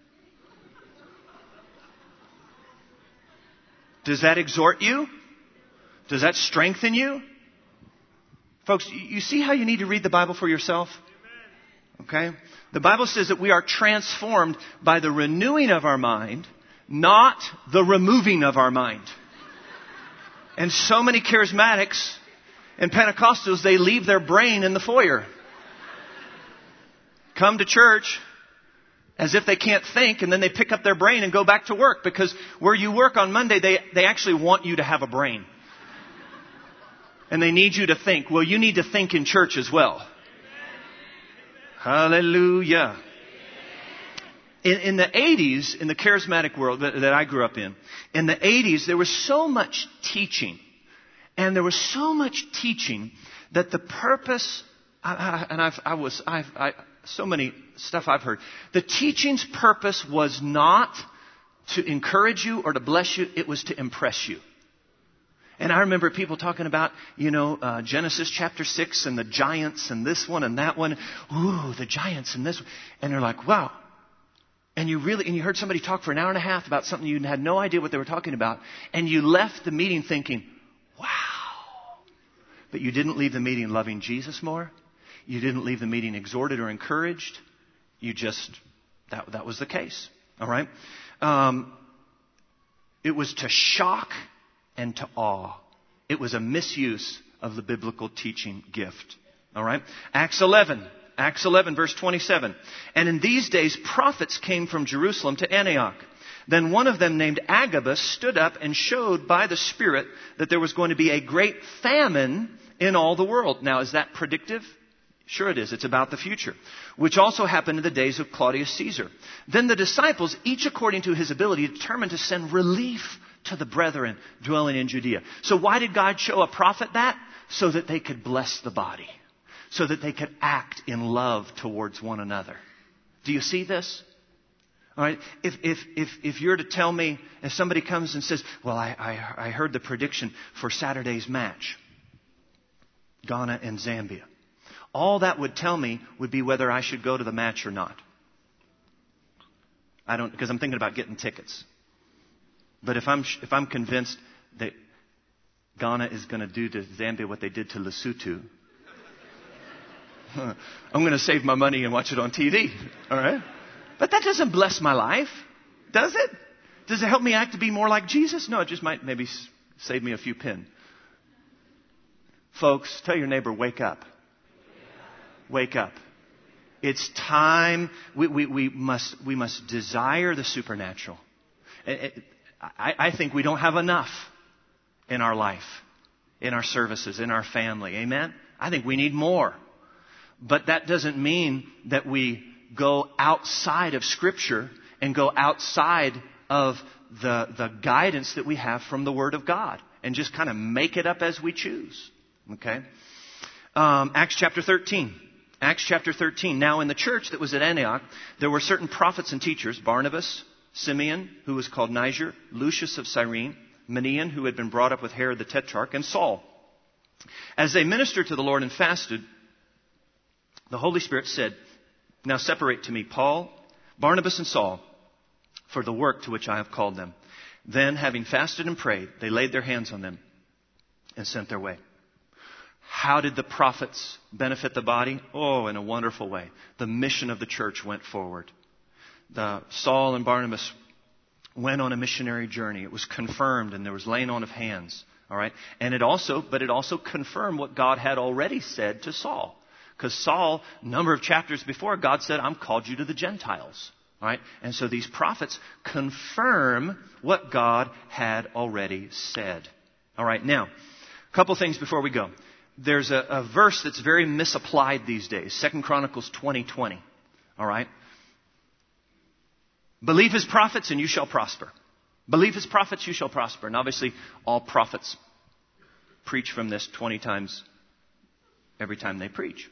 Does that exhort you? Does that strengthen you? Folks, you see how you need to read the Bible for yourself? Okay? The Bible says that we are transformed by the renewing of our mind, not the removing of our mind. And so many charismatics and Pentecostals, they leave their brain in the foyer. Come to church as if they can't think, and then they pick up their brain and go back to work, because where you work on Monday, they, they actually want you to have a brain. And they need you to think. Well, you need to think in church as well. Hallelujah. In, in the eighties, in the charismatic world that, that I grew up in, in the eighties, there was so much teaching. And there was so much teaching that the purpose, I, I, and I've, I was, I've, I, so many stuff I've heard. The teaching's purpose was not to encourage you or to bless you. It was to impress you. And I remember people talking about, you know, uh, Genesis chapter six and the giants and this one and that one. Ooh, the giants and this one. And they're like, wow. And you really, and you heard somebody talk for an hour and a half about something you had no idea what they were talking about. And you left the meeting thinking, wow. But you didn't leave the meeting loving Jesus more. You didn't leave the meeting exhorted or encouraged. You just, that, that was the case. All right. Um, it was to shock and to awe. It was a misuse of the biblical teaching gift. All right. Acts eleven. Acts eleven, verse twenty-seven. And in these days, prophets came from Jerusalem to Antioch. Then one of them, named Agabus, stood up and showed by the Spirit that there was going to be a great famine in all the world. Now, is that predictive? Sure it is. It's about the future, which also happened in the days of Claudius Caesar. Then the disciples, each according to his ability, determined to send relief to the brethren dwelling in Judea. So why did God show a prophet that? So that they could bless the body. So that they could act in love towards one another. Do you see this? All right. If, if, if, if you're to tell me, if somebody comes and says, well, I, I, I heard the prediction for Saturday's match. Ghana and Zambia. All that would tell me would be whether I should go to the match or not. I don't, because I'm thinking about getting tickets. But if I'm, if I'm convinced that Ghana is going to do to Zambia what they did to Lesotho, I'm going to save my money and watch it on T V. All right? But that doesn't bless my life. Does it? Does it help me act to be more like Jesus? No, it just might maybe save me a few pin. Folks, tell your neighbor, wake up. Wake up. It's time. We, we, we must we must desire the supernatural. I, I think we don't have enough in our life, in our services, in our family. Amen? I think we need more. But that doesn't mean that we go outside of Scripture and go outside of the, the guidance that we have from the Word of God and just kind of make it up as we choose. Okay? Um, Acts chapter thirteen. Acts chapter thirteen. Now in the church that was at Antioch, there were certain prophets and teachers, Barnabas, Simeon, who was called Niger, Lucius of Cyrene, Manaen, who had been brought up with Herod the Tetrarch, and Saul. As they ministered to the Lord and fasted, the Holy Spirit said, now separate to me Paul, Barnabas, and Saul for the work to which I have called them. Then, having fasted and prayed, they laid their hands on them and sent their way. How did the prophets benefit the body? Oh, in a wonderful way. The mission of the church went forward. The Saul and Barnabas went on a missionary journey. It was confirmed, and there was laying on of hands. All right, and it also, but it also confirmed what God had already said to Saul. Because Saul, a number of chapters before, God said, I'm called you to the Gentiles. All right? And so these prophets confirm what God had already said. All right, now, a couple things before we go. There's a, a verse that's very misapplied these days. Second Chronicles twenty twenty. All right? Believe his prophets and you shall prosper. Believe his prophets, you shall prosper. And obviously, all prophets preach from this twenty times every time they preach.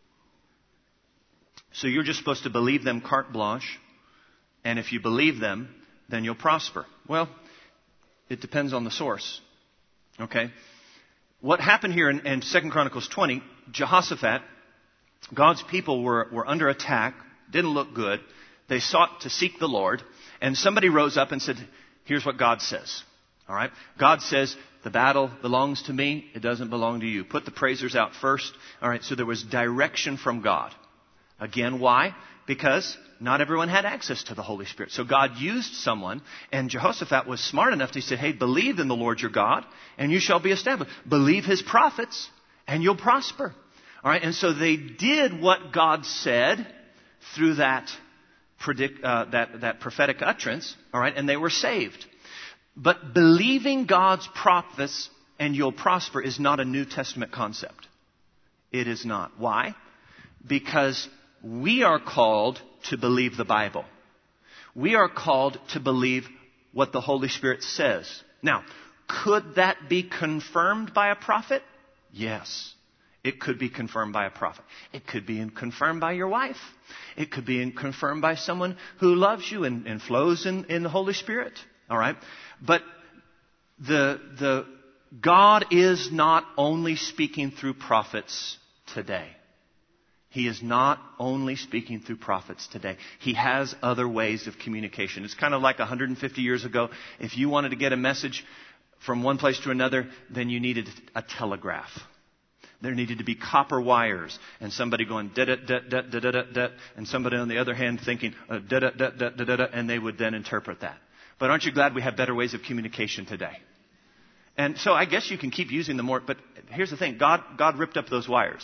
So you're just supposed to believe them carte blanche. And if you believe them, then you'll prosper. Well, it depends on the source. Okay? What happened here in, in Second Chronicles twenty, Jehoshaphat, God's people were, were under attack, didn't look good. They sought to seek the Lord. And somebody rose up and said, here's what God says. All right? God says, the battle belongs to me. It doesn't belong to you. Put the praisers out first. All right? So there was direction from God. Again, why? Because not everyone had access to the Holy Spirit. So God used someone, and Jehoshaphat was smart enough to say, hey, believe in the Lord your God, and you shall be established. Believe his prophets, and you'll prosper. All right? And so they did what God said through that predict, uh, that, that prophetic utterance. All right? And they were saved. But believing God's prophets and you'll prosper is not a New Testament concept. It is not. Why? Because we are called to believe the Bible. We are called to believe what the Holy Spirit says. Now, could that be confirmed by a prophet? Yes. It could be confirmed by a prophet. It could be confirmed by your wife. It could be confirmed by someone who loves you and, and flows in, in the Holy Spirit. All right? But the, the God is not only speaking through prophets today. He is not only speaking through prophets today. He has other ways of communication. It's kind of like one hundred fifty years ago. If you wanted to get a message from one place to another, then you needed a telegraph. There needed to be copper wires, and somebody going da da da da da da da, and somebody on the other hand thinking da da da da da da, and they would then interpret that. But aren't you glad we have better ways of communication today? And so I guess you can keep using them more. But here's the thing: God, God ripped up those wires.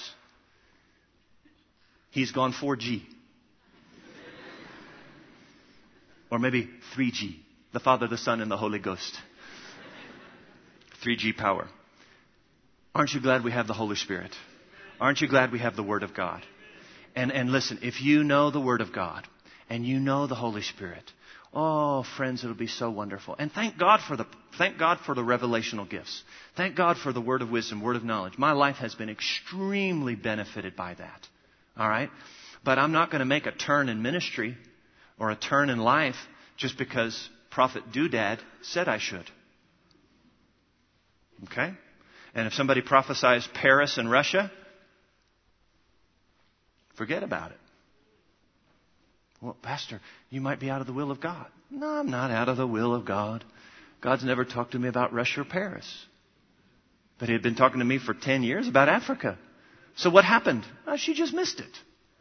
He's gone four G. Or maybe three G. The Father, the Son, and the Holy Ghost. three G power. Aren't you glad we have the Holy Spirit? Aren't you glad we have the Word of God? And, and listen, if you know the Word of God and you know the Holy Spirit, oh, friends, it'll be so wonderful. And thank God for the, thank God for the revelational gifts. Thank God for the word of wisdom, word of knowledge. My life has been extremely benefited by that. All right? But I'm not going to make a turn in ministry or a turn in life just because Prophet Doodad said I should. Okay? And if somebody prophesies Paris and Russia, forget about it. Well, Pastor, you might be out of the will of God. No, I'm not out of the will of God. God's never talked to me about Russia or Paris. But he had been talking to me for ten years about Africa. So what happened? Oh, she just missed it.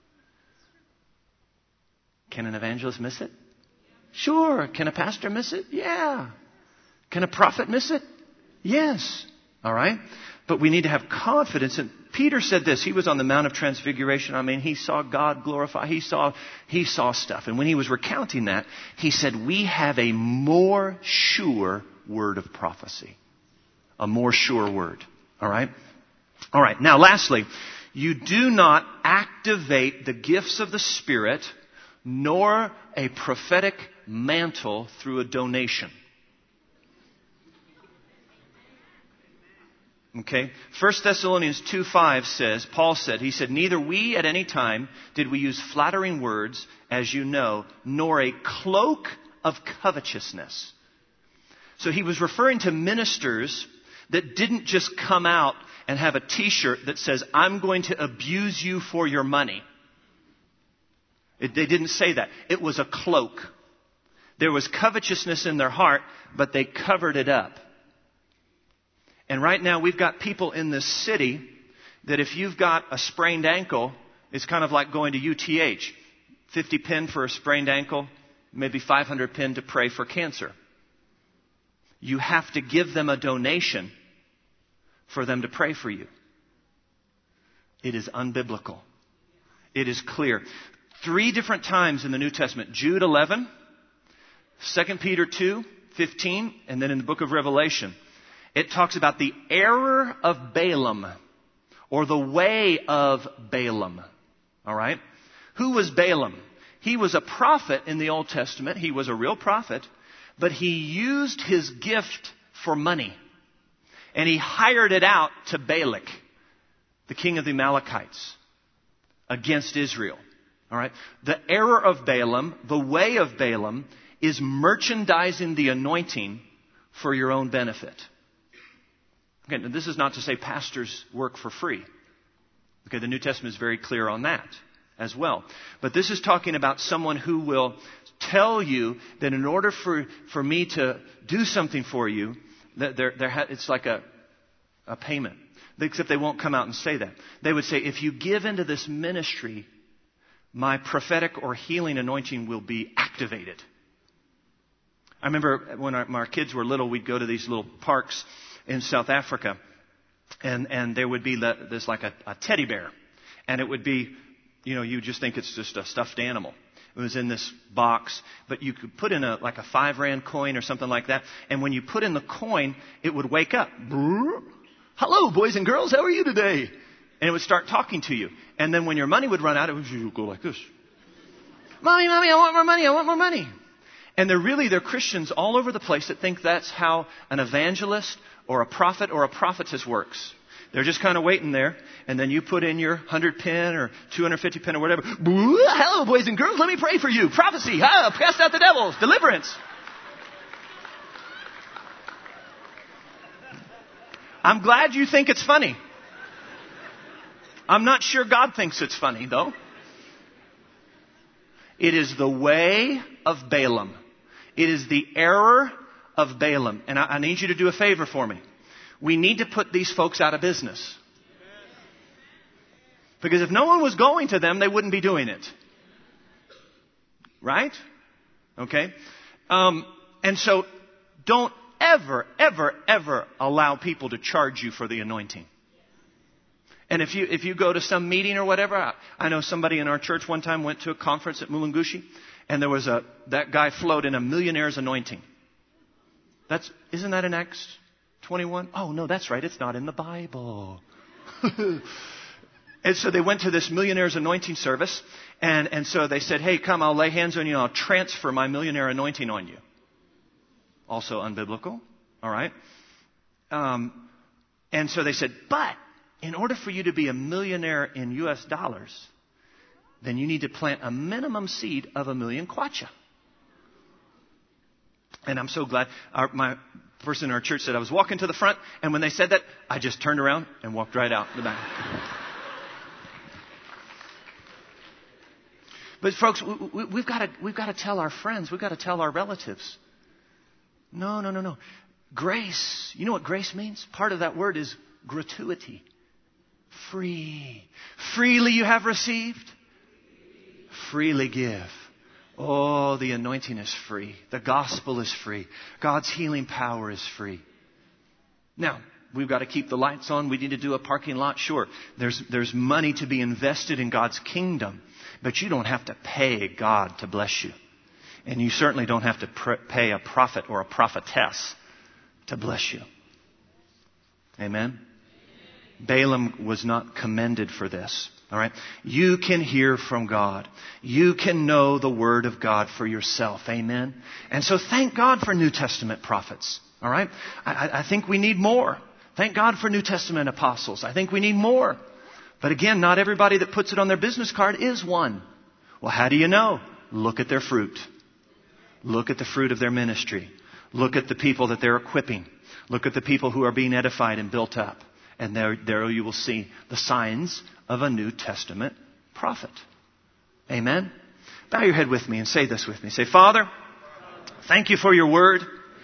Can an evangelist miss it? Sure. Can a pastor miss it? Yeah. Can a prophet miss it? Yes. All right? But we need to have confidence. And Peter said this. He was on the Mount of Transfiguration. I mean, he saw God glorify. He saw, he saw stuff. And when he was recounting that, he said, we have a more sure word of prophecy. A more sure word. All right? All right. Now, lastly, you do not activate the gifts of the Spirit nor a prophetic mantle through a donation. Okay? First Thessalonians two five says, Paul said, he said, neither we at any time did we use flattering words, as you know, nor a cloak of covetousness. So he was referring to ministers that didn't just come out and have a t-shirt that says, I'm going to abuse you for your money. It, they didn't say that. It was a cloak. There was covetousness in their heart, but they covered it up. And right now we've got people in this city that if you've got a sprained ankle, it's kind of like going to U T H. fifty pin for a sprained ankle, maybe five hundred pin to pray for cancer. You have to give them a donation for them to pray for you. It is unbiblical. It is clear. Three different times in the New Testament. Jude eleven, Second Peter two fifteen, and then in the book of Revelation. It talks about the error of Balaam, or the way of Balaam. All right? Who was Balaam? He was a prophet in the Old Testament. He was a real prophet, but he used his gift for money. And he hired it out to Balak, the king of the Amalekites, against Israel. All right? The error of Balaam, the way of Balaam, is merchandising the anointing for your own benefit. Okay, now this is not to say pastors work for free. Okay, the New Testament is very clear on that as well. But this is talking about someone who will tell you that in order for, for me to do something for you, that there, there ha- it's like a, a payment. Except they won't come out and say that. They would say, if you give into this ministry, my prophetic or healing anointing will be activated. I remember when our, when our kids were little, we'd go to these little parks in South Africa, and, and there would be the, this like a, a teddy bear, and it would be, you know, you just think it's just a stuffed animal. It was in this box, but you could put in a like a five rand coin or something like that, and when you put in the coin, it would wake up. Hello, boys and girls, how are you today? And it would start talking to you. And then when your money would run out, it would go like this. Mommy, mommy, I want more money. I want more money. And they're really, they're Christians all over the place that think that's how an evangelist or a prophet or a prophetess works. They're just kind of waiting there. And then you put in your hundred pin or two hundred fifty pin or whatever. Hello, boys and girls. Let me pray for you. Prophecy. Ah, cast out the devils. Deliverance. I'm glad you think it's funny. I'm not sure God thinks it's funny, though. It is the way of Balaam. It is the error of Balaam. And I, I need you to do a favor for me. We need to put these folks out of business. Because if no one was going to them, they wouldn't be doing it. Right? Okay? Um, and so don't ever, ever, ever allow people to charge you for the anointing. And if you if you go to some meeting or whatever, I, I know somebody in our church one time went to a conference at Mulungushi, and there was a that guy flowed in a millionaire's anointing. That's isn't that in Acts twenty-one? Oh no, that's right. It's not in the Bible. And so they went to this millionaire's anointing service, and and so they said, "Hey, come, I'll lay hands on you. I'll transfer my millionaire anointing on you." Also unbiblical. All right. Um, and so they said, but in order for you to be a millionaire in U S dollars, then you need to plant a minimum seed of a million kwacha. And I'm so glad our, my person in our church said I was walking to the front, and when they said that, I just turned around and walked right out the back. But folks, we, we've got to we've got to tell our friends, we've got to tell our relatives. No, no, no, no. Grace. You know what grace means? Part of that word is gratuity. Free. Freely you have received. Freely give. Oh, the anointing is free. The gospel is free. God's healing power is free. Now, we've got to keep the lights on. We need to do a parking lot. Sure. There's, there's money to be invested in God's kingdom. But you don't have to pay God to bless you. And you certainly don't have to pr- pay a prophet or a prophetess to bless you. Amen? Balaam was not commended for this. All right? You can hear from God. You can know the Word of God for yourself. Amen? And so thank God for New Testament prophets. All right? I, I think we need more. Thank God for New Testament apostles. I think we need more. But again, not everybody that puts it on their business card is one. Well, how do you know? Look at their fruit. Look at the fruit of their ministry. Look at the people that they're equipping. Look at the people who are being edified and built up. And there, there you will see the signs of a New Testament prophet. Amen? Bow your head with me and say this with me. Say, Father, thank you for your word.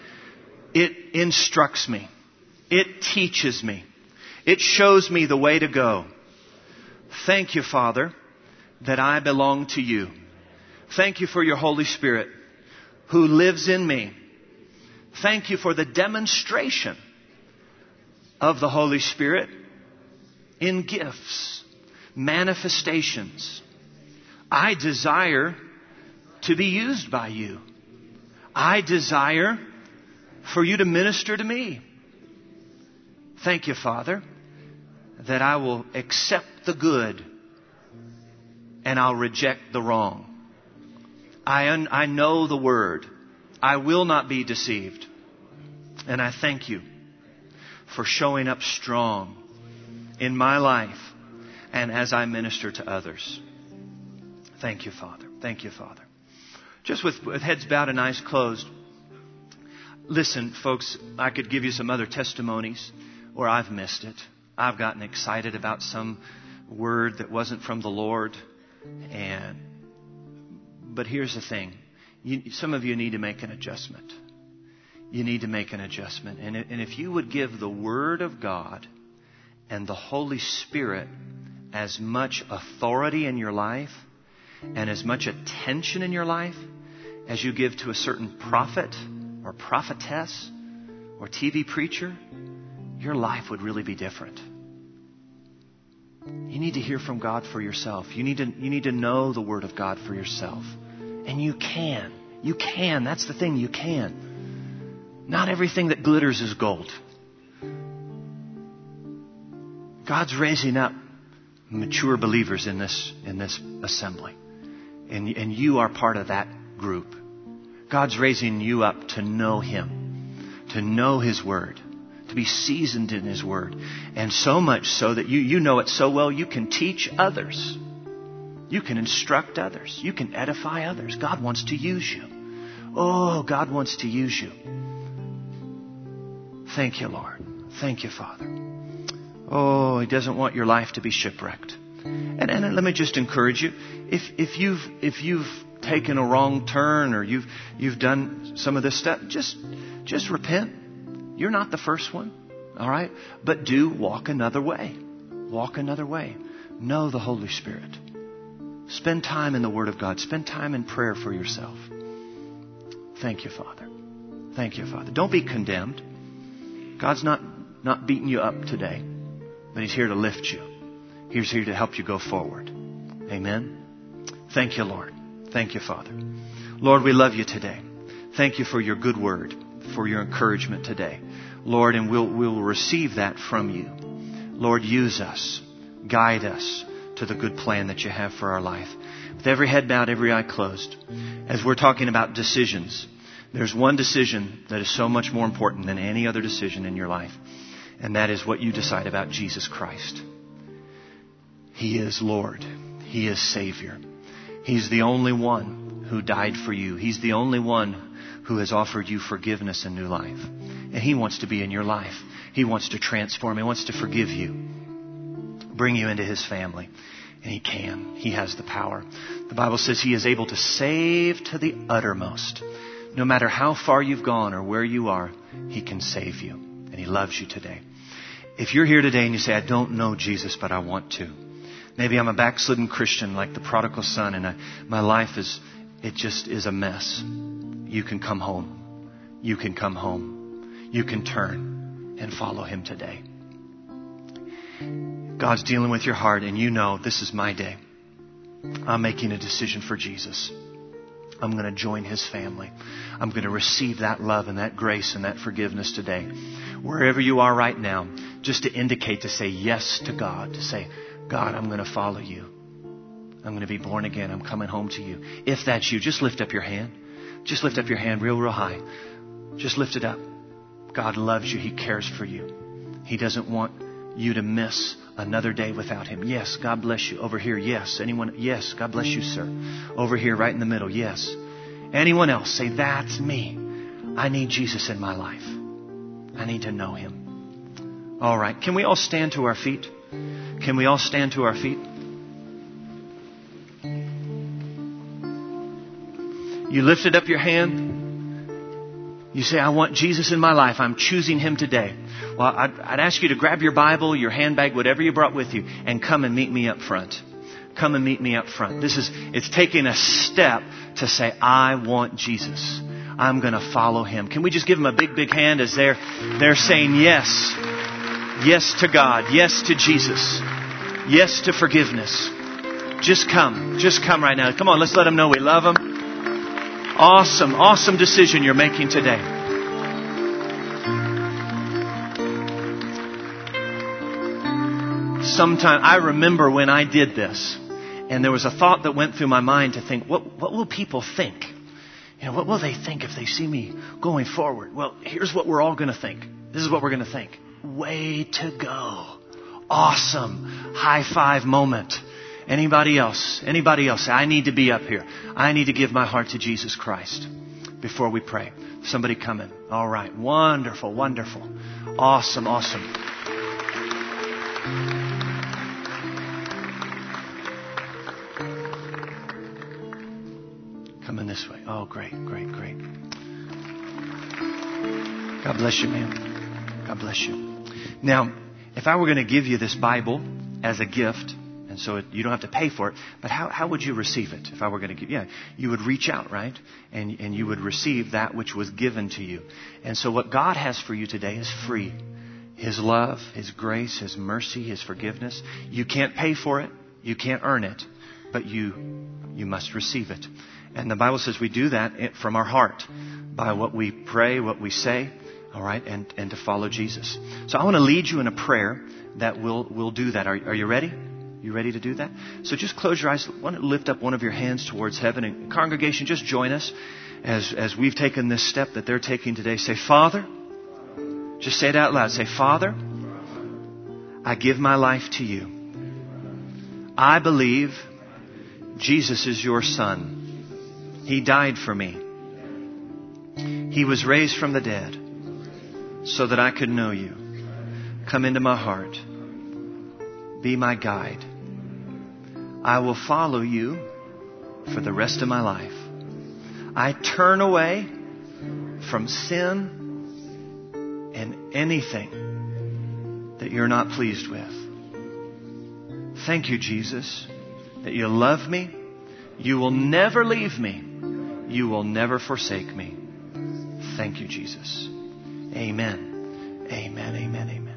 It instructs me. It teaches me. It shows me the way to go. Thank you, Father, that I belong to you. Thank you for your Holy Spirit who lives in me. Thank you for the demonstration of the Holy Spirit in gifts, manifestations. I desire to be used by you. I desire for you to minister to me. Thank you, Father, that I will accept the good and I'll reject the wrong. I, un- I know the word. I will not be deceived. And I thank you for showing up strong in my life and as I minister to others. Thank you, Father. Thank you, Father. Just with, with heads bowed and eyes closed. Listen, folks, I could give you some other testimonies where I've missed it. I've gotten excited about some word that wasn't from the Lord. And But here's the thing. You, some of you need to make an adjustment. You need to make an adjustment. And, and if you would give the Word of God and the Holy Spirit as much authority in your life and as much attention in your life as you give to a certain prophet or prophetess or T V preacher, your life would really be different. You need to hear from God for yourself. You need to, you need to know the Word of God for yourself. And you can. You can. That's the thing. You can. Not everything that glitters is gold. God's raising up mature believers in this, in this assembly. And, and you are part of that group. God's raising you up to know Him, to know His Word, to be seasoned in His Word. And so much so that you, you know it so well you can teach others. You can instruct others. You can edify others. God wants to use you. Oh, God wants to use you. Thank you, Lord. Thank you, Father. Oh, He doesn't want your life to be shipwrecked. And, and let me just encourage you. If, if you've, if you've taken a wrong turn or you've, you've done some of this stuff, just, just repent. You're not the first one. All right. But do walk another way. Walk another way. Know the Holy Spirit. Spend time in the Word of God. Spend time in prayer for yourself. Thank you, Father. Thank you, Father. Don't be condemned. God's not, not beating you up today, but He's here to lift you. He's here to help you go forward. Amen. Thank you, Lord. Thank you, Father. Lord, we love you today. Thank you for your good word, for your encouragement today. Lord, and we'll, we'll receive that from you. Lord, use us. Guide us to the good plan that you have for our life. With every head bowed, every eye closed. As we're talking about decisions, there's one decision that is so much more important than any other decision in your life. And that is what you decide about Jesus Christ. He is Lord. He is Savior. He's the only one who died for you. He's the only one who has offered you forgiveness and new life. And He wants to be in your life. He wants to transform. He wants to forgive you. Bring you into His family. And He can. He has the power. The Bible says He is able to save to the uttermost. No matter how far you've gone or where you are, He can save you. And He loves you today. If you're here today and you say, I don't know Jesus, but I want to. Maybe I'm a backslidden Christian like the prodigal son and I, my life is, it just is a mess. You can come home. You can come home. You can turn and follow Him today. God's dealing with your heart and you know this is my day. I'm making a decision for Jesus. I'm going to join His family. I'm going to receive that love and that grace and that forgiveness today. Wherever you are right now, just to indicate to say yes to God, to say, God, I'm going to follow you. I'm going to be born again. I'm coming home to you. If that's you, just lift up your hand. Just lift up your hand real, real high. Just lift it up. God loves you. He cares for you. He doesn't want you to miss another day without Him. Yes, God bless you. Over here, yes. Anyone? Yes, God bless you, sir. Over here, right in the middle, yes. Anyone else? Say, that's me. I need Jesus in my life. I need to know Him. All right. Can we all stand to our feet? Can we all stand to our feet? You lifted up your hand. You say, I want Jesus in my life. I'm choosing Him today. Well, I'd, I'd ask you to grab your Bible, your handbag, whatever you brought with you, and come and meet me up front. Come and meet me up front. This is, it's taking a step to say, I want Jesus. I'm going to follow Him. Can we just give Him a big, big hand as they're, they're saying yes. Yes to God. Yes to Jesus. Yes to forgiveness. Just come. Just come right now. Come on, let's let them know we love them. Awesome, awesome decision you're making today. Sometime, I remember when I did this, and there was a thought that went through my mind to think, what, what will people think? You know, what will they think if they see me going forward? Well, here's what we're all going to think. This is what we're going to think. Way to go. Awesome. High five moment. Anybody else? Anybody else? I need to be up here. I need to give my heart to Jesus Christ before we pray. Somebody coming. All right. Wonderful. Wonderful. Awesome. Awesome. Coming this way. Oh, great, great, great. God bless you, man. God bless you. Now, if I were going to give you this Bible as a gift, and so it, you don't have to pay for it, but how, how would you receive it if I were going to give? Yeah, you would reach out, right? And, and you would receive that which was given to you. And so what God has for you today is free. His love, His grace, His mercy, His forgiveness. You can't pay for it. You can't earn it. But you, you must receive it. And the Bible says we do that from our heart by what we pray, what we say, all right, and, and to follow Jesus. So I want to lead you in a prayer that will will do that. Are, are you ready? You ready to do that? So just close your eyes. I want to lift up one of your hands towards heaven. And congregation, just join us as, as we've taken this step that they're taking today. Say, Father. Just say it out loud. Say, Father, I give my life to you. I believe Jesus is your Son. He died for me. He was raised from the dead so that I could know you. Come into my heart. Be my guide. I will follow you for the rest of my life. I turn away from sin and anything that you're not pleased with. Thank you, Jesus, that you love me. You will never leave me. You will never forsake me. Thank you, Jesus. Amen. Amen. Amen. Amen.